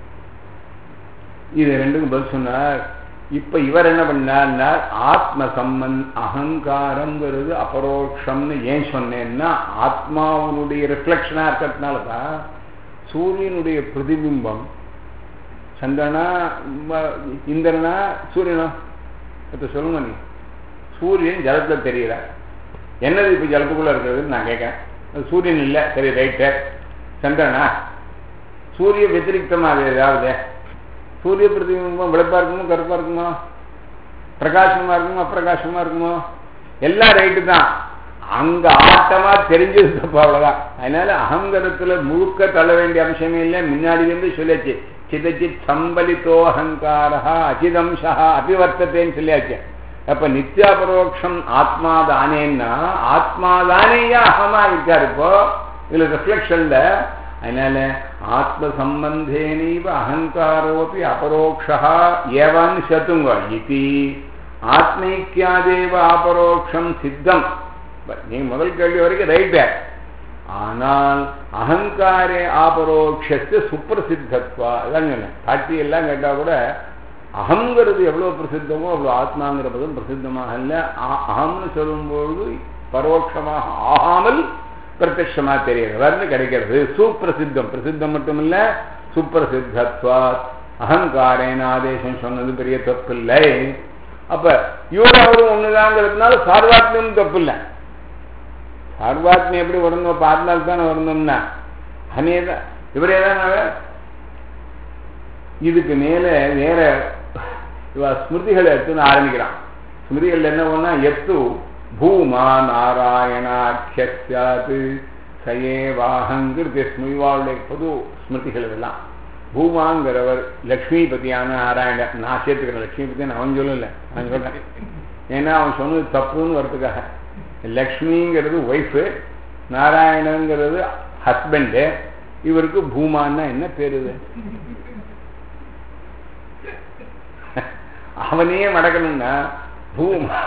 இது ரெண்டுக்கும் பதில் சொன்னார். இப்ப இவர் என்ன பண்ணார், ஆத்ம சம்பந்த் அகங்காரங்கிறது அபரோக்ஷம்னு ஏன் சொன்னேன்னா, ஆத்மாவுடைய ரிஃப்ளெக்ஷனா இருக்கிறதுனாலதான். சூரியனுடைய பிரதிபிம்பம் சந்திரனா இந்திரனா சூரியனா இப்ப சொல்லுங்க. நீ சூரியன் ஜலத்துல தெரியல, என்னது இப்ப ஜலத்துக்குள்ள இருக்கிறதுன்னு நான் கேட்கறேன். சூரியன் இல்லை, சரி ரைட்டு. சந்திரனா சூரிய வத்திரிகமா ஏதாவது? சூரிய பிரதிபிம்பம் வெளுப்பா இருக்குமோ கருப்பா இருக்குமோ, பிரகாசமா இருக்குமோ அப்பிரகாசமா இருக்குமோ, எல்லாம் ரைட்டு தான். அங்க ஆட்டமா தெரிஞ்சது தப்பு, அவ்வளவுதான். அதனால அகங்கரத்துல முழுக்க தள்ள வேண்டிய அம்சமே இல்லை. முன்னாடியிலிருந்து சொல்லியாச்சு, சிதச்சித் சம்பலித்தோ அகங்காரா அச்சிதம்சா அபிவர்த்தத்தேன்னு சொல்லியாச்சு. அப்ப நித்தியாபரோக்ஷம் ஆத்மாதானேன்னா ஆத்மாதானேயா அகமா இருக்காரு இப்போ இதுல ரிஃப்ளெக்ஷன்ல. அதனால ஆத்ம சம்பந்தேனீவ அகங்காரோபி அபரோக்ஷா ஏவான்னு சத்துங்க இது ஆத்மைக்கியாதேவ அபரோக்ஷம் சித்தம். நீங்க முதல் கேள்வி வரைக்கும் ரைட்டு. ஆனால் அகங்காரே ஆபரோக்ஷத்து சுப்பிரசித்தத்வா அதான் சொன்னேன். காட்சி எல்லாம் கேட்டா கூட அகங்கிறது எவ்வளவு பிரசித்தமோ அவ்வளவு ஆத்மாங்கிற பதம் பிரசித்தமாக இல்லை. அகம்னு சொல்லும்பொழுது பரோட்சமாக ஆகாமல் பிரத்யட்சமா தெரிகிறது கிடைக்கிறது. சுப்பிரசித்தம், பிரசித்தம் மட்டும் இல்ல சுப்பிரசித்தத்வா. அகங்காரேன ஆதேசம் சொன்னது பெரிய தப்பு இல்லை. அப்ப இவரும் ஒண்ணுதாங்கிறதுனால சார்வாத்மியம் தப்பு இல்லை. சார்வாத்மியம் எப்படி வரணும்? ஆத்மாவுக்கு தானே வரணும்னா அனேதான் இவரே தான். இதுக்கு மேல வேற ஸ்மிருதிகளை எடுத்துன்னு ஆரம்பிக்கிறான். ஸ்மிருதிகள் என்ன பண்ணா, எத்து பூமா நாராயணாக்கியாது சயே வாகங்கிறது ஸ்மிருதிவாளுடைய பொது ஸ்மிருதிகள் எல்லாம். பூமாங்கிறவர் லக்ஷ்மிபதியான நாராயணன். நான் சேர்த்துக்கிறேன் லக்ஷ்மிபதினு அவன் சொல்லல, நான் சொல்றேன். ஏன்னா அவன் சொன்னது தப்புன்னு வரதுக்காக. லக்ஷ்மிங்கிறது ஒய்ஃபு, நாராயணங்கிறது ஹஸ்பண்டு. இவருக்கு பூமான்னா என்ன பேருது? அவனையே மடக்கணும்னா பூமா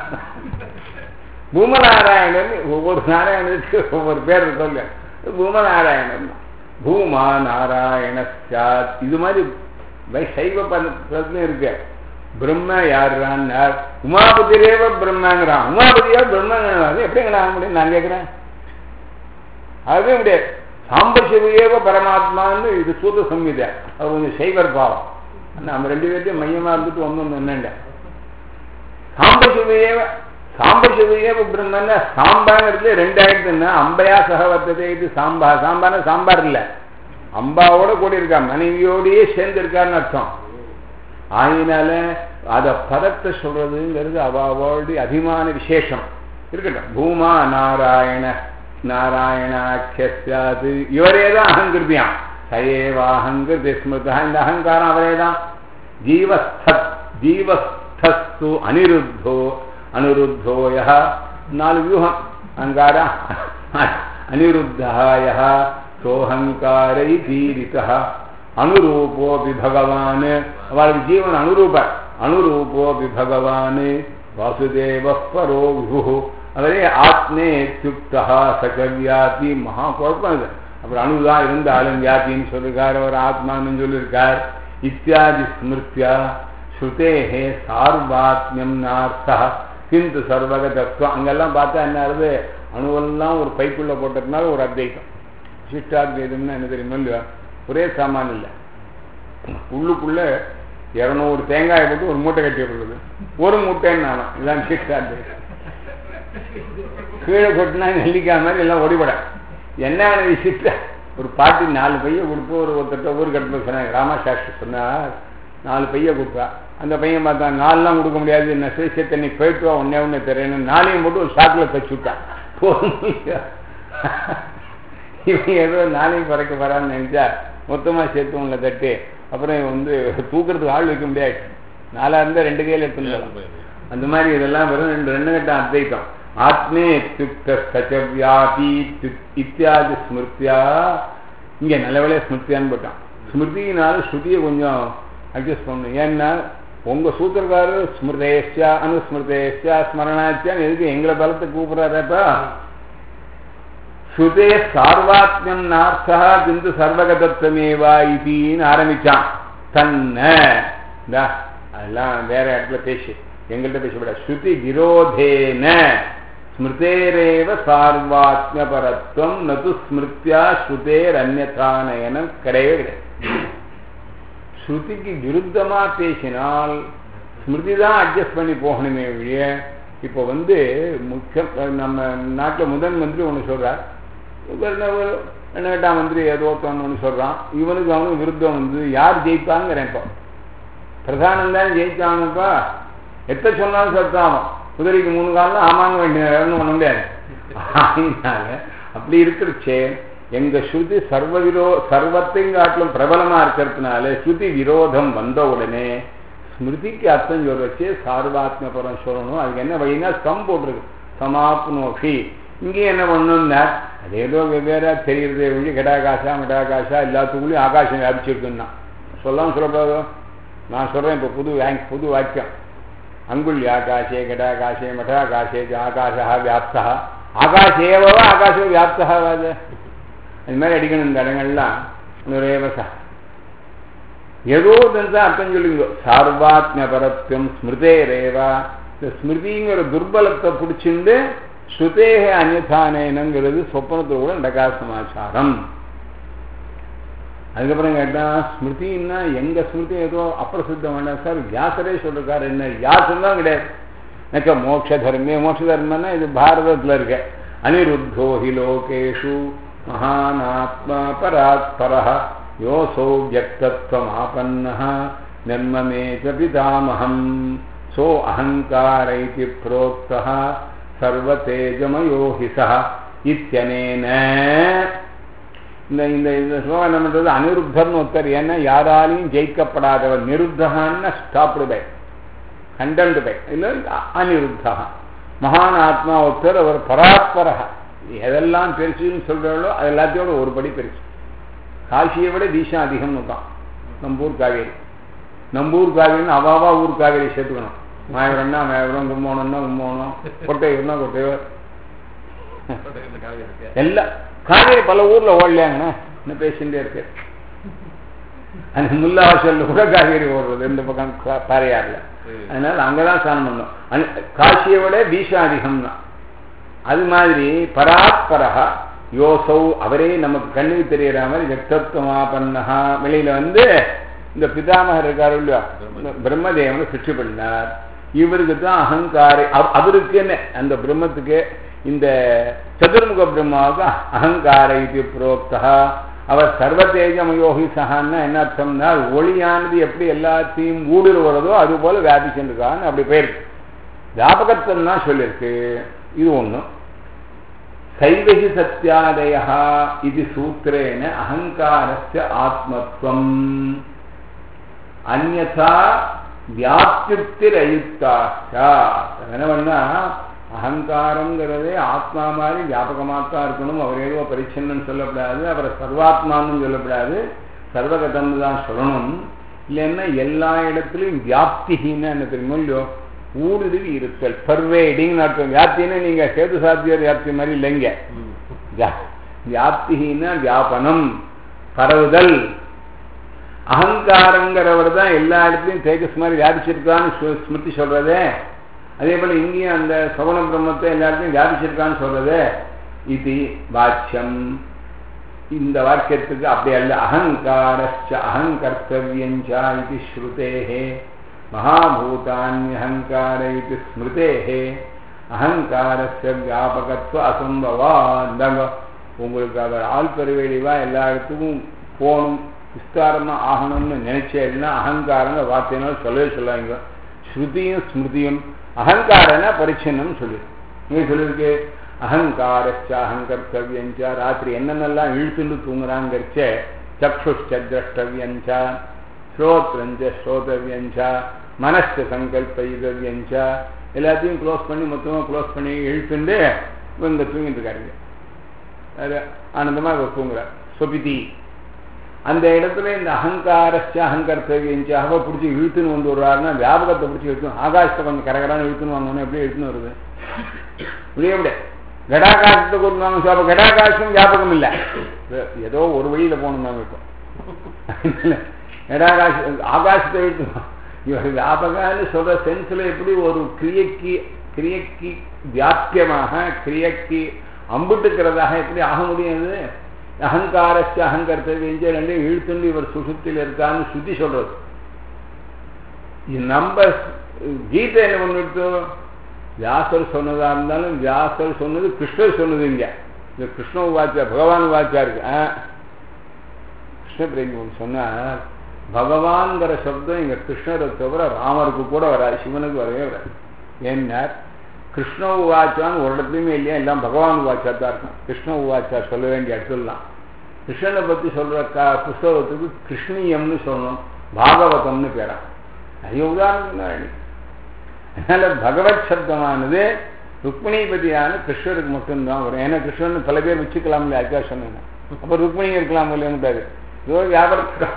பூமநாராயணன். ஒவ்வொரு நாராயணனுக்கு ஒவ்வொரு பேர் சொல்ல. பூமநாராயணன் பூமா நாராயண சாத். இது மாதிரி சைவ பதத்துல இருக்கு. பிரம்ம யாருன்னா உமாபதிரேவ பிரம்மங்கிறான். உமாபதியா பிரம்மங்கிறான். எப்படிங்கண்ணா முடியும் நான் கேட்கிறேன். அதுவே முடியாது. சாம்பசிவேவ பரமாத்மான்னு இது சூத சம்ஹிதை. அது கொஞ்சம் சைவர் பாவம். நம்ம ரெண்டு பேர்த்தையும் மையமா இருந்துட்டு ஒன்று ஒன்று என்னண்ட சாம்பசிவேவ சாம்பசிவேவ பிரம்மன்னா சாம்பாங்கிறது ரெண்டாயிரத்துன்னா அம்பையா சகவர்த்ததே. இது சாம்பா. சாம்பான சாம்பார் இல்லை, அம்பாவோட கூடி இருக்கா, மனைவியோடையே சேர்ந்து இருக்காருன்னு அர்த்தம். ஆயினால அத பதத்தை சொல்றதுங்கிறது அவாவோடைய அபிமான விசேஷம் இருக்கட்டும். பூமா நாராயண நாராயணாக்கியாது இவரே தான் அகங்கிருத்தியான் சயேவாஹங்கிருதி ஸ்மிருதா இந்த அகங்காரம் அவரே தான் ஜீவஸ்தத் ஜீவஸ்தஸ்து அனிருத்தோ அனிருத்தோ யஹ நாலு வியூகம் அங்கார அனிருத்தா யஹ சோஹங்காரை தீரிதः அனுரூபோபி பகவான் அவருக்கு ஜீவன் அனுரூப அனுரூபோபி பகவான் வாசுதேவ பரோ விபு அவரே ஆத்மே யுக்தா சகவியாதி மகா குழப்பம் இது அப்புறம் அணுதான் இருந்தாலும் வியாதின்னு சொல்லியிருக்கார் அவர் ஆத்மான்னு சொல்லியிருக்கார் இத்தியாதி ஸ்மிருத்தியா ஸ்ருதேஹே சார்வாத்மியம் நார்த்தா கிந்து சர்வக தத்துவம் அங்கெல்லாம் பார்த்தா என்ன ஆகுது அணுவெல்லாம் ஒரு பைக்குள்ள போட்டதுனால ஒரு அத்வைத்தம் சிஷ்டாத்வைதம்னா என்ன தெரியுமா இல்லையா ஒரே சாமான் இல்லை உள்ளுக்குள்ள இருநூறு தேங்காயை போட்டு ஒரு மூட்டை கட்டியப்படுறது ஒரு மூட்டைன்னு நானும் இதுதான் சிஷ்டாத்வைதம் கீழே கொட்டினா நெல்லிக்காய் மாதிரி எல்லாம் ஒடிபட என்ன விஷயத்த ஒரு பாட்டி நாலு பைய கொடுத்து ஒரு ஒருத்தட்ட ஊர் கட்டுறது சொன்னாங்க ராமசாஸ்திரி சொன்னார் நாலு பைய கொடுத்தா அந்த பையன் பார்த்தா நாலுலாம் கொடுக்க முடியாது என்ன சேஷ தண்ணி போயிட்டு வா ஒன்னே ஒன்று தெரியணும் நாளையும் போட்டு ஒரு ஷாக்கில் தச்சு விட்டான் போதும் இவன் ஏதோ நாளையும் பறக்க வரான்னு நினைச்சா மொத்தமாக சேர்த்து உங்களை தட்டு அப்புறம் வந்து தூக்கிறதுக்கு ஆள் வைக்க முடியாது நாலாக இருந்தால் ரெண்டு கையில் எடுத்துன்னு அந்த மாதிரி இதெல்லாம் வெறும் ரெண்டு ரெண்டு கட்டம் அத்வைத்தம் ஆத்மே சச்சவியாபி இத்தியாதி ஸ்மிருத்தியா இங்கே நல்லவேளைய ஸ்மிருத்தியான்னு போட்டான் ஸ்மிருதினால ஸ்ருதியை கொஞ்சம் அட்ஜஸ்ட் பண்ணணும் ஏன்னா உங்கள் சூத்திரக்காரர் ஸ்மிருதேஷ்யா அனுஸ்மிருதேஷ்யா ஸ்மரணாச்சியான்னு எதுக்கு எங்களை பலத்தை கூப்பிட்றாரப்பா ஸ்ருதே சார்வாத்மியம் நார்த்தா பிந்து சர்வகதத்துவமேவா இதின்னு ஆரம்பிச்சான் தன்ன அதெல்லாம் வேற இடத்துல பேசு எங்கள்கிட்ட பேசப்பட ஸ்ருதி விரோதேன ஸ்மிருதேரேவ சார்வாத்மியபரத்வம் நது ஸ்மிருத்தியா ஸ்ருதேர் அந்யதானயனம் கிடையவே கிடையாது ஸ்ருதிக்கு விருத்தமா பேசினால் ஸ்மிருதி தான் அட்ஜஸ்ட் பண்ணி போகணுமே ஒழிய இப்போ வந்து முக்கியம் நம்ம நாட்டில் முதன் மந்திரி ஒன்று சொல்றார் ரெண்டாம் மந்திரி ஏதோ ஒன்று சொல்றான் இவனுக்கு அவனுக்கு விருத்தம் வந்து யார் ஜெயிப்பாங்கிறேன் இப்போ பிரதானம் தான் ஜெயிச்சானுப்பா எத்த சொன்னாலும் சத்தாகும் குதிரைக்கு மூணு காலம் ஆமாங்க வேண்டிய பண்ண முடியாது அதனால அப்படி இருக்கிறச்சே எங்க ஸ்ருதி சர்வ விரோ சர்வத்தையும் காட்டிலும் பிரபலமா இருக்கிறதுனால ஸ்ருதி விரோதம் வந்த உடனே ஸ்மிருதிக்கு அர்த்தம் சொல்றச்சே சார்வாத்ம பரம் சொல்லணும் அதுக்கு என்ன வழின்னா சம் போட்டிருக்கு சமாப்னோஷி இங்கேயும் என்ன பண்ணணும்னா அது ஏதோ வெவ்வேறா தெரியுறதே வழி கடாகாசா மெடாகாசா எல்லாத்துக்குள்ளேயும் ஆகாசம் வியாபிச்சிருக்குன்னா சொல்லாமல் சொல்லக்கூடாதோ நான் சொல்றேன் இப்போ புது புது வாக்கியம் அங்குல்யாகாசே கடாகாசே மடாகாசே ஆகாஷா வியாப்தா ஆகாஷேவா ஆகாஷோ வியாப்தா வாது அது மாதிரி அடிக்கணும் இந்த இடங்கள்லாம் நுரேவசா ஏதோ தான் அர்த்தம் சொல்லுங்க சார்வாத்மிய பரத்வம் ஸ்மிருதே ரேவா இந்த ஸ்மிருதிங்கிற துர்பலத்தை பிடிச்சிருந்து ஸ்ருதேக அந்யதானங்கிறது சொப்பனத்தை கூட நடக்காத சமாச்சாரம் அதுக்கப்புறம் கேட்டா ஸ்மிருதின்னா எங்க ஸ்மிருதி ஏதோ அப்பிரசித்தம் வேண்டாம் சார் வியாசரே சொல்றாரு என்ன வியாசம் தான் கிடையாது எனக்கு மோட்ச தர்மே மோட்ச தர்மன்னா இது பாரதத்துல இருக்க அனிருத்தோ ஹி லோகேஷு மகானாத்மா பராத்பரஹ யோசோ வியக்தத்வமாபன்னஹ நன்மமேச பிதாமஹம் சோ அஹங்கார இதி ப்ரோக்தஹ சர்வதேஜமயோ ஹிசஹ இத்யனேன இந்த இந்த இந்த ஸ்லோகம் என்ன பண்றது அனிருத்தர்னு ஒருத்தர் ஏன்னா யாராலையும் ஜெயிக்கப்படாதவர் நிருத்தகான்னு ஸ்டாப்டு பை கண்டன்டு பை இல்லை அனிருத்தா மகான் ஆத்மா ஒருத்தர் அவர் பராத்பரக எதெல்லாம் பெருசுன்னு சொல்றாங்களோ அது எல்லாத்தையோட ஒரு படி பெருசு காசியை விட தீஷா அதிகம்னு தான் நம்பூர் காவேரி நம்பூர் காவேரின்னு அவாவா ஊர் காவேரி சேர்த்துக்கணும் மாயவரம்னா மாயவரம் கும்போணம்னா கும்போணம் கொட்டையூர்னா கொட்டையூர் எல்லாம் காவேரி பல ஊர்ல ஓடலையாங்கண்ணா என்ன பேசிட்டே இருக்கு அந்த முல்லாவாசல்ல கூட காவேரி ஓடுறது இந்த பக்கம் பாறையாறுல அதனால அங்கதான் ஸ்நானம் பண்ணோம் காசியை விட தீஷா அதிகம் தான் அது மாதிரி பராத்பரஹா யோசௌ அவரே நமக்கு கண்ணுக்கு தெரியற மாதிரி ஜக்தத்வமாபன்னஹா வெளியில வந்து இந்த பிதாமகர் இருக்காரு இல்லையா பிரம்மதேவனை சிருஷ்டி பண்ணார் இவருக்கு தான் அகங்காரி அவருக்கு என்ன அந்த பிரம்மத்துக்கு இந்த சதுர்முக பிரம்மாவுக்கு அகங்கார இது புரோக்தா அவர் சர்வதேஜமயோகி சகான்னா என்ன அர்த்தம்னா ஒளியானது எப்படி எல்லாத்தையும் ஊடுருவதோ அது போல வியாபிச்சுருக்கான்னு அப்படி போயிருக்கு வியாபகத்தம் தான் சொல்லியிருக்கு இது ஒண்ணு சைவகி சத்யாதயः இது சூத்திரேன அகங்காரஸ்ய ஆத்மத்வம் அன்யதா வியாப்தியுக்திரயுக்தாச்சா. என்ன பண்ணா அகங்காரங்கிறதே ஆத்மா மாதிரி வியாபகமாத்தான் இருக்கணும். அவர் ஏதோ பரிச்சின்னு சொல்லப்படாது, அவரை சர்வாத்மான்னு சொல்லப்படாது, சர்வகதம்னு தான் சொல்லணும். இல்லைன்னா எல்லா இடத்துலையும் வியாப்தின்னு என்ன தெரியுமோ இல்லையோ ஊடுருவி இருத்தல், பர்வேடிங் அர்த்தம். வியாப்தின்னு நீங்க சேது சாத்திய வியாப்தி மாதிரி இல்லைங்க. வியாப்தின்னா வியாபனம், பரவுதல். அகங்காரங்கிறவர் தான் எல்லா இடத்துலையும் தேஜஸ் மாதிரி வியாபிச்சிருக்கான்னு ஸ்மிருதி சொல்றதே. அதே போல இங்கேயும் அந்த சகுண பிரம்மத்தை எல்லா இடத்தையும் வியாபிச்சிருக்கான்னு சொல்றது. இது வாக்கியம். இந்த வாக்கியத்துக்கு அப்படி அல்ல. அகங்காரஸ்ச அகங்கர்த்தவ்யஞ்சா இது ஸ்ருதேஹே மகாபூதான்யஹங்கார இது ஸ்மிருதேஹே அகங்காரஸ்ய வியாபகத்துவ அசம்பவான். உங்களுக்கு அவர் ஆள் பெருவெளிவா எல்லா இடத்துக்கும் போகணும், விஸ்தாரமா ஆகணும்னு நினைச்சேன்னா அகங்காரங்க வார்த்தையினாலும் சொல்லவே சொல்லாங்க. ஸ்ருதியும் ஸ்மிருதியும் அகங்காரனா பரிச்சின்னம் சொல்லு. நீங்க சொல்லிருக்கு அகங்காரச்ச அகங்கர்த்தவ்யஞ்சா. ராத்திரி என்னென்னலாம் இழுத்துண்டு தூங்குறாங்கிறச்ச சக்ஷுஷ்ச திரஷ்டவ்யஞ்சா, ஸ்ரோத்ரஞ்ச ஸ்ரோதவ்யஞ்சா, மனச சங்கல்பயிதவ்யஞ்சா. எல்லாத்தையும் க்ளோஸ் பண்ணி மொத்தமாக க்ளோஸ் பண்ணி இழுத்துண்டு இங்க தூங்கிட்டு இருக்காருங்க. அது ஆனந்தமாக தூங்குறார் சொபிதி. அந்த இடத்துல இந்த அகங்காரஸ்ய அகங்கர்த்தவ்யஞ்சாக பிடிச்சி இழுத்துன்னு வந்து விடுறாருன்னா வியாபகத்தை பிடிச்சி இழுத்துணும். ஆகாசத்தை கொஞ்சம் கரகரான்னு இழுத்துன்னு வாங்கணும். எப்படி இழுத்துன்னு வருது? இப்படியே விட கடாகாசத்தை கொண்டு வாங்க. அப்போ கடாகாசம் வியாபகம் இல்லை, ஏதோ ஒரு வழியில் போகணும் நாங்கள். இப்போ கடாகாச ஆகாசத்தை இழுத்துணும். இவர் வியாபகான்னு சொல்ற சென்ஸ்ல எப்படி ஒரு கிரியைக்கு கிரியைக்கு வியாபியமாக கிரியைக்கு அம்புட்டுக்கிறதாக எப்படி ஆக முடியாது? அகங்காரஸ்ய அகங்கர்த்தவ்யஞ்ச ரெண்டையும் இழுத்துண்டு இவர் சுசுப்தியில் இருக்கான்னு சுத்தி சொல்றது. நம்ம கீதை என்ன பண்ணிட்டு வியாசர் சொன்னதா இருந்தாலும் வியாசர் சொன்னது கிருஷ்ணர் சொன்னது. இங்க இந்த கிருஷ்ண வாச்சா பகவான் வாச்சா இருக்கு. கிருஷ்ண பிரேமி சொன்னா பகவான்கிற சப்தம் இங்க கிருஷ்ணரை தவிர ராமருக்கு கூட வராது, சிவனுக்கு வரவே வராது. ஏன்னா கிருஷ்ண உவாச்சான்னு ஒரு இடத்துலையுமே இல்லையா, எல்லாம் பகவான் உவாச்சா தான் இருக்கும். கிருஷ்ண உவாச்சா சொல்ல வேண்டிய இடத்துலாம் கிருஷ்ணனை பற்றி சொல்ற கா புஸ்தகத்துக்கு கிருஷ்ணீயம்னு சொல்லணும், பாகவதம்னு பேரா. நிறைய உதாரணம். அதனால பகவத் சப்தமானது ருக்மிணிபதியான கிருஷ்ணருக்கு மட்டும்தான் வரும். ஏன்னா கிருஷ்ணன் பல பேர் வச்சுக்கலாம் இல்லையா, அதுக்காக சொன்னேன். அப்போ ருக்மிணி இருக்கலாம் இல்லைன்னு ஏதோ வியாபாரத்துக்கு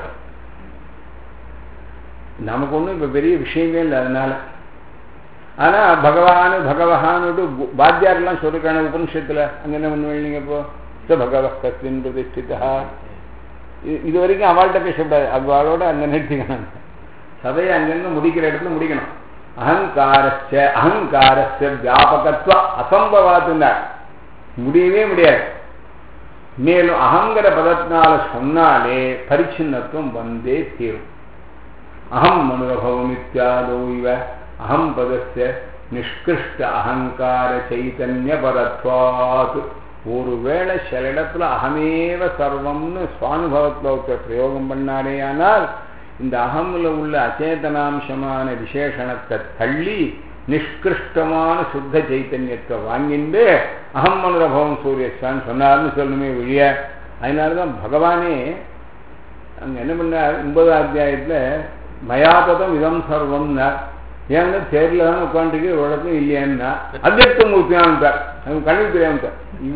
நமக்கு ஒன்றும் இப்போ பெரிய விஷயமே இல்லை. அதனால ஆனால் பகவானு பகவஹான்னு பாத்தியாரெல்லாம் சொல்லிருக்கான உபனிஷத்துல. அங்கே என்ன பண்ணுவீங்க நீங்கள்? இப்போ ச பகவ கஸ்மின் பிரதிஷ்டிதா. இது வரைக்கும் அவள்கிட்ட பேசக்கூடாது, அவளோட அங்கே நிறுத்திக்கணும். சபையை அங்கங்க முடிக்கிற இடத்துல முடிக்கணும். அகங்காரஸ்ய அகங்காரஸ்ய வியாபகத்துவ அசம்பவாத்துனார், முடியவே முடியாது. மேலும் அகங்கிற பதத்தினால சொன்னாலே பரிச்சின்னத்துவம் வந்தே தீரும். அகம் அனுபவம் இத்தியாதோ இவ அகம் பதஸ்ய நிஷ்கிருஷ்ட அகங்கார சைதன்ய பரத்வாத். ஒருவேளை சில இடத்துல அகமேவ சர்வம்னு சுவானுபவத்தில் ஒருத்தர் பிரயோகம் பண்ணாரே, ஆனால் இந்த அகம்ல உள்ள அச்சேதனாம்சமான விசேஷணத்தை தள்ளி நிஷ்கிருஷ்டமான சுத்த சைத்தன்யத்தை வாங்கிட்டு அகம் அனுபவம் சூரியஸ்தான் சொன்னார்னு சொல்லுமே ஒழிய. அதனாலதான் பகவானே அங்க என்ன பண்ணார், ஒன்பதாம் அத்தியாயத்துல மயாபதம் இதம் சர்வம்னா. ஏன்னா தேர்ல தான் உட்காந்துருக்கு, உலகம் இல்லையான்னா அத்தியக்தம் ஊத்தினான்ட்டார். அது கண்ணுக்கு தெரியாமட்டார்.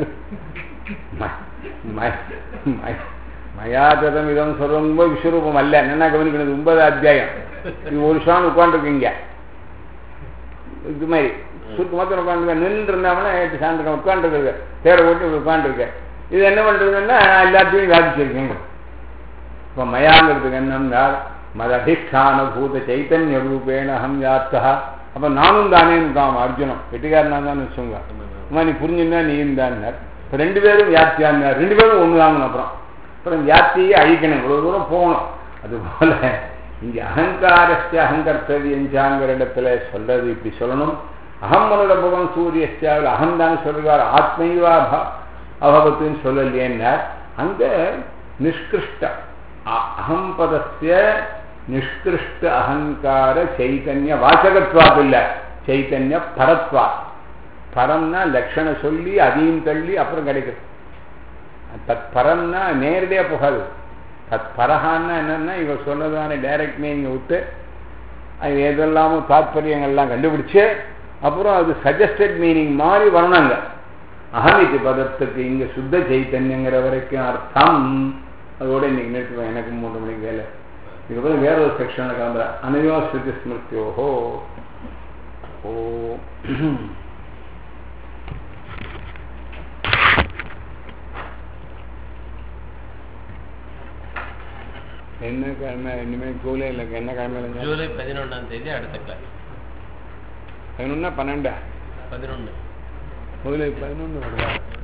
மயாததம் இதம் சர்வம் போய் விஸ்வரூபம் அல்ல. என்ன கவனிக்கணும், ஒன்பதாம் அத்தியாயம். இது ஒரு ஷான் உட்காந்துருக்கீங்க, இது மாதிரி சுத்து மாத்திரம் உட்காந்துருக்க. நின்று இருந்தாங்கன்னா சாயந்தரம் உட்காந்துருக்கு, தேரை போட்டு உட்காந்துருக்க. இது என்ன பண்றதுன்னா எல்லாத்தையும் வியாபிச்சிருக்கீங்க. இப்போ மயாங்கிறதுக்கு என்னன்னா மததிஷ்டானபூத சைத்தன்ய ரூபேண அகம் யாத்தா. அப்போ நானும் தானேன்னு தான் அர்ஜுனம் வெட்டிக்காரனா தான் வச்சுங்க. அம்மா நீ புரிஞ்சுன்னா நீயும் தான். இப்போ ரெண்டு பேரும் வியாப்தியானார், ரெண்டு பேரும் ஒன்று தாங்கணும். அப்புறம் அப்புறம் வியாப்தியை அழிக்கணும், இவ்வளோ தூரம் போகணும். அதுபோல இங்கே அகங்காரஸ்ய அகங்கர்த்தவியஞ்சாங்கிற இடத்துல சொல்றது இப்படி சொல்லணும். அகம் மனுடபவம் சூரியஸ்யாவில் அகம்தான் சொல்றார், ஆத்மைவா அபவத்துன்னு சொல்லலையேன்னார். அங்க நிஷ்கிருஷ்ட அகம் பதஸ்ய நிஷ்கிருஷ்ட அகங்கார சைத்தன்ய வாசகத்வாத் இல்ல, சைத்தன்ய பரத்வாத். பரம்னா லட்சணம் சொல்லி அதையும் தள்ளி அப்புறம் கிடைக்கிறது. தத் பரம்னா நேரடியாக போகாது. தத் பரகான்னா என்னன்னா இவர் சொன்னதான டைரக்ட் மீனிங்கை விட்டு அது எதெல்லாமும் தாத்பரியங்கள்லாம் கண்டுபிடிச்சு அப்புறம் அது சஜஸ்டட் மீனிங் மாதிரி வரணுங்க. அகமிதி பதத்துக்கு இங்கே சுத்த சைத்தன்யங்கிற வரைக்கும் அர்த்தம். அதோட இன்னைக்கு நிறுத்துவேன், எனக்கு மூன்று மணிக்கு வேலை. இதுக்கப்புறம் வேற ஒரு செக்ஷனில் கிளம்புற அனயோ ஸ்ருதி ஸ்மிருத்தியோஹோ. ஓ என்ன கிழமை இனிமேல் ஜூலை இல்லை, என்ன கிழமை? ஜூலை பதினொன்றாம் தேதி அடுத்த கிளாஸ். பதினொன்னா பன்னெண்டா? பதினொன்று. ஜூலை பதினொன்று வருதா?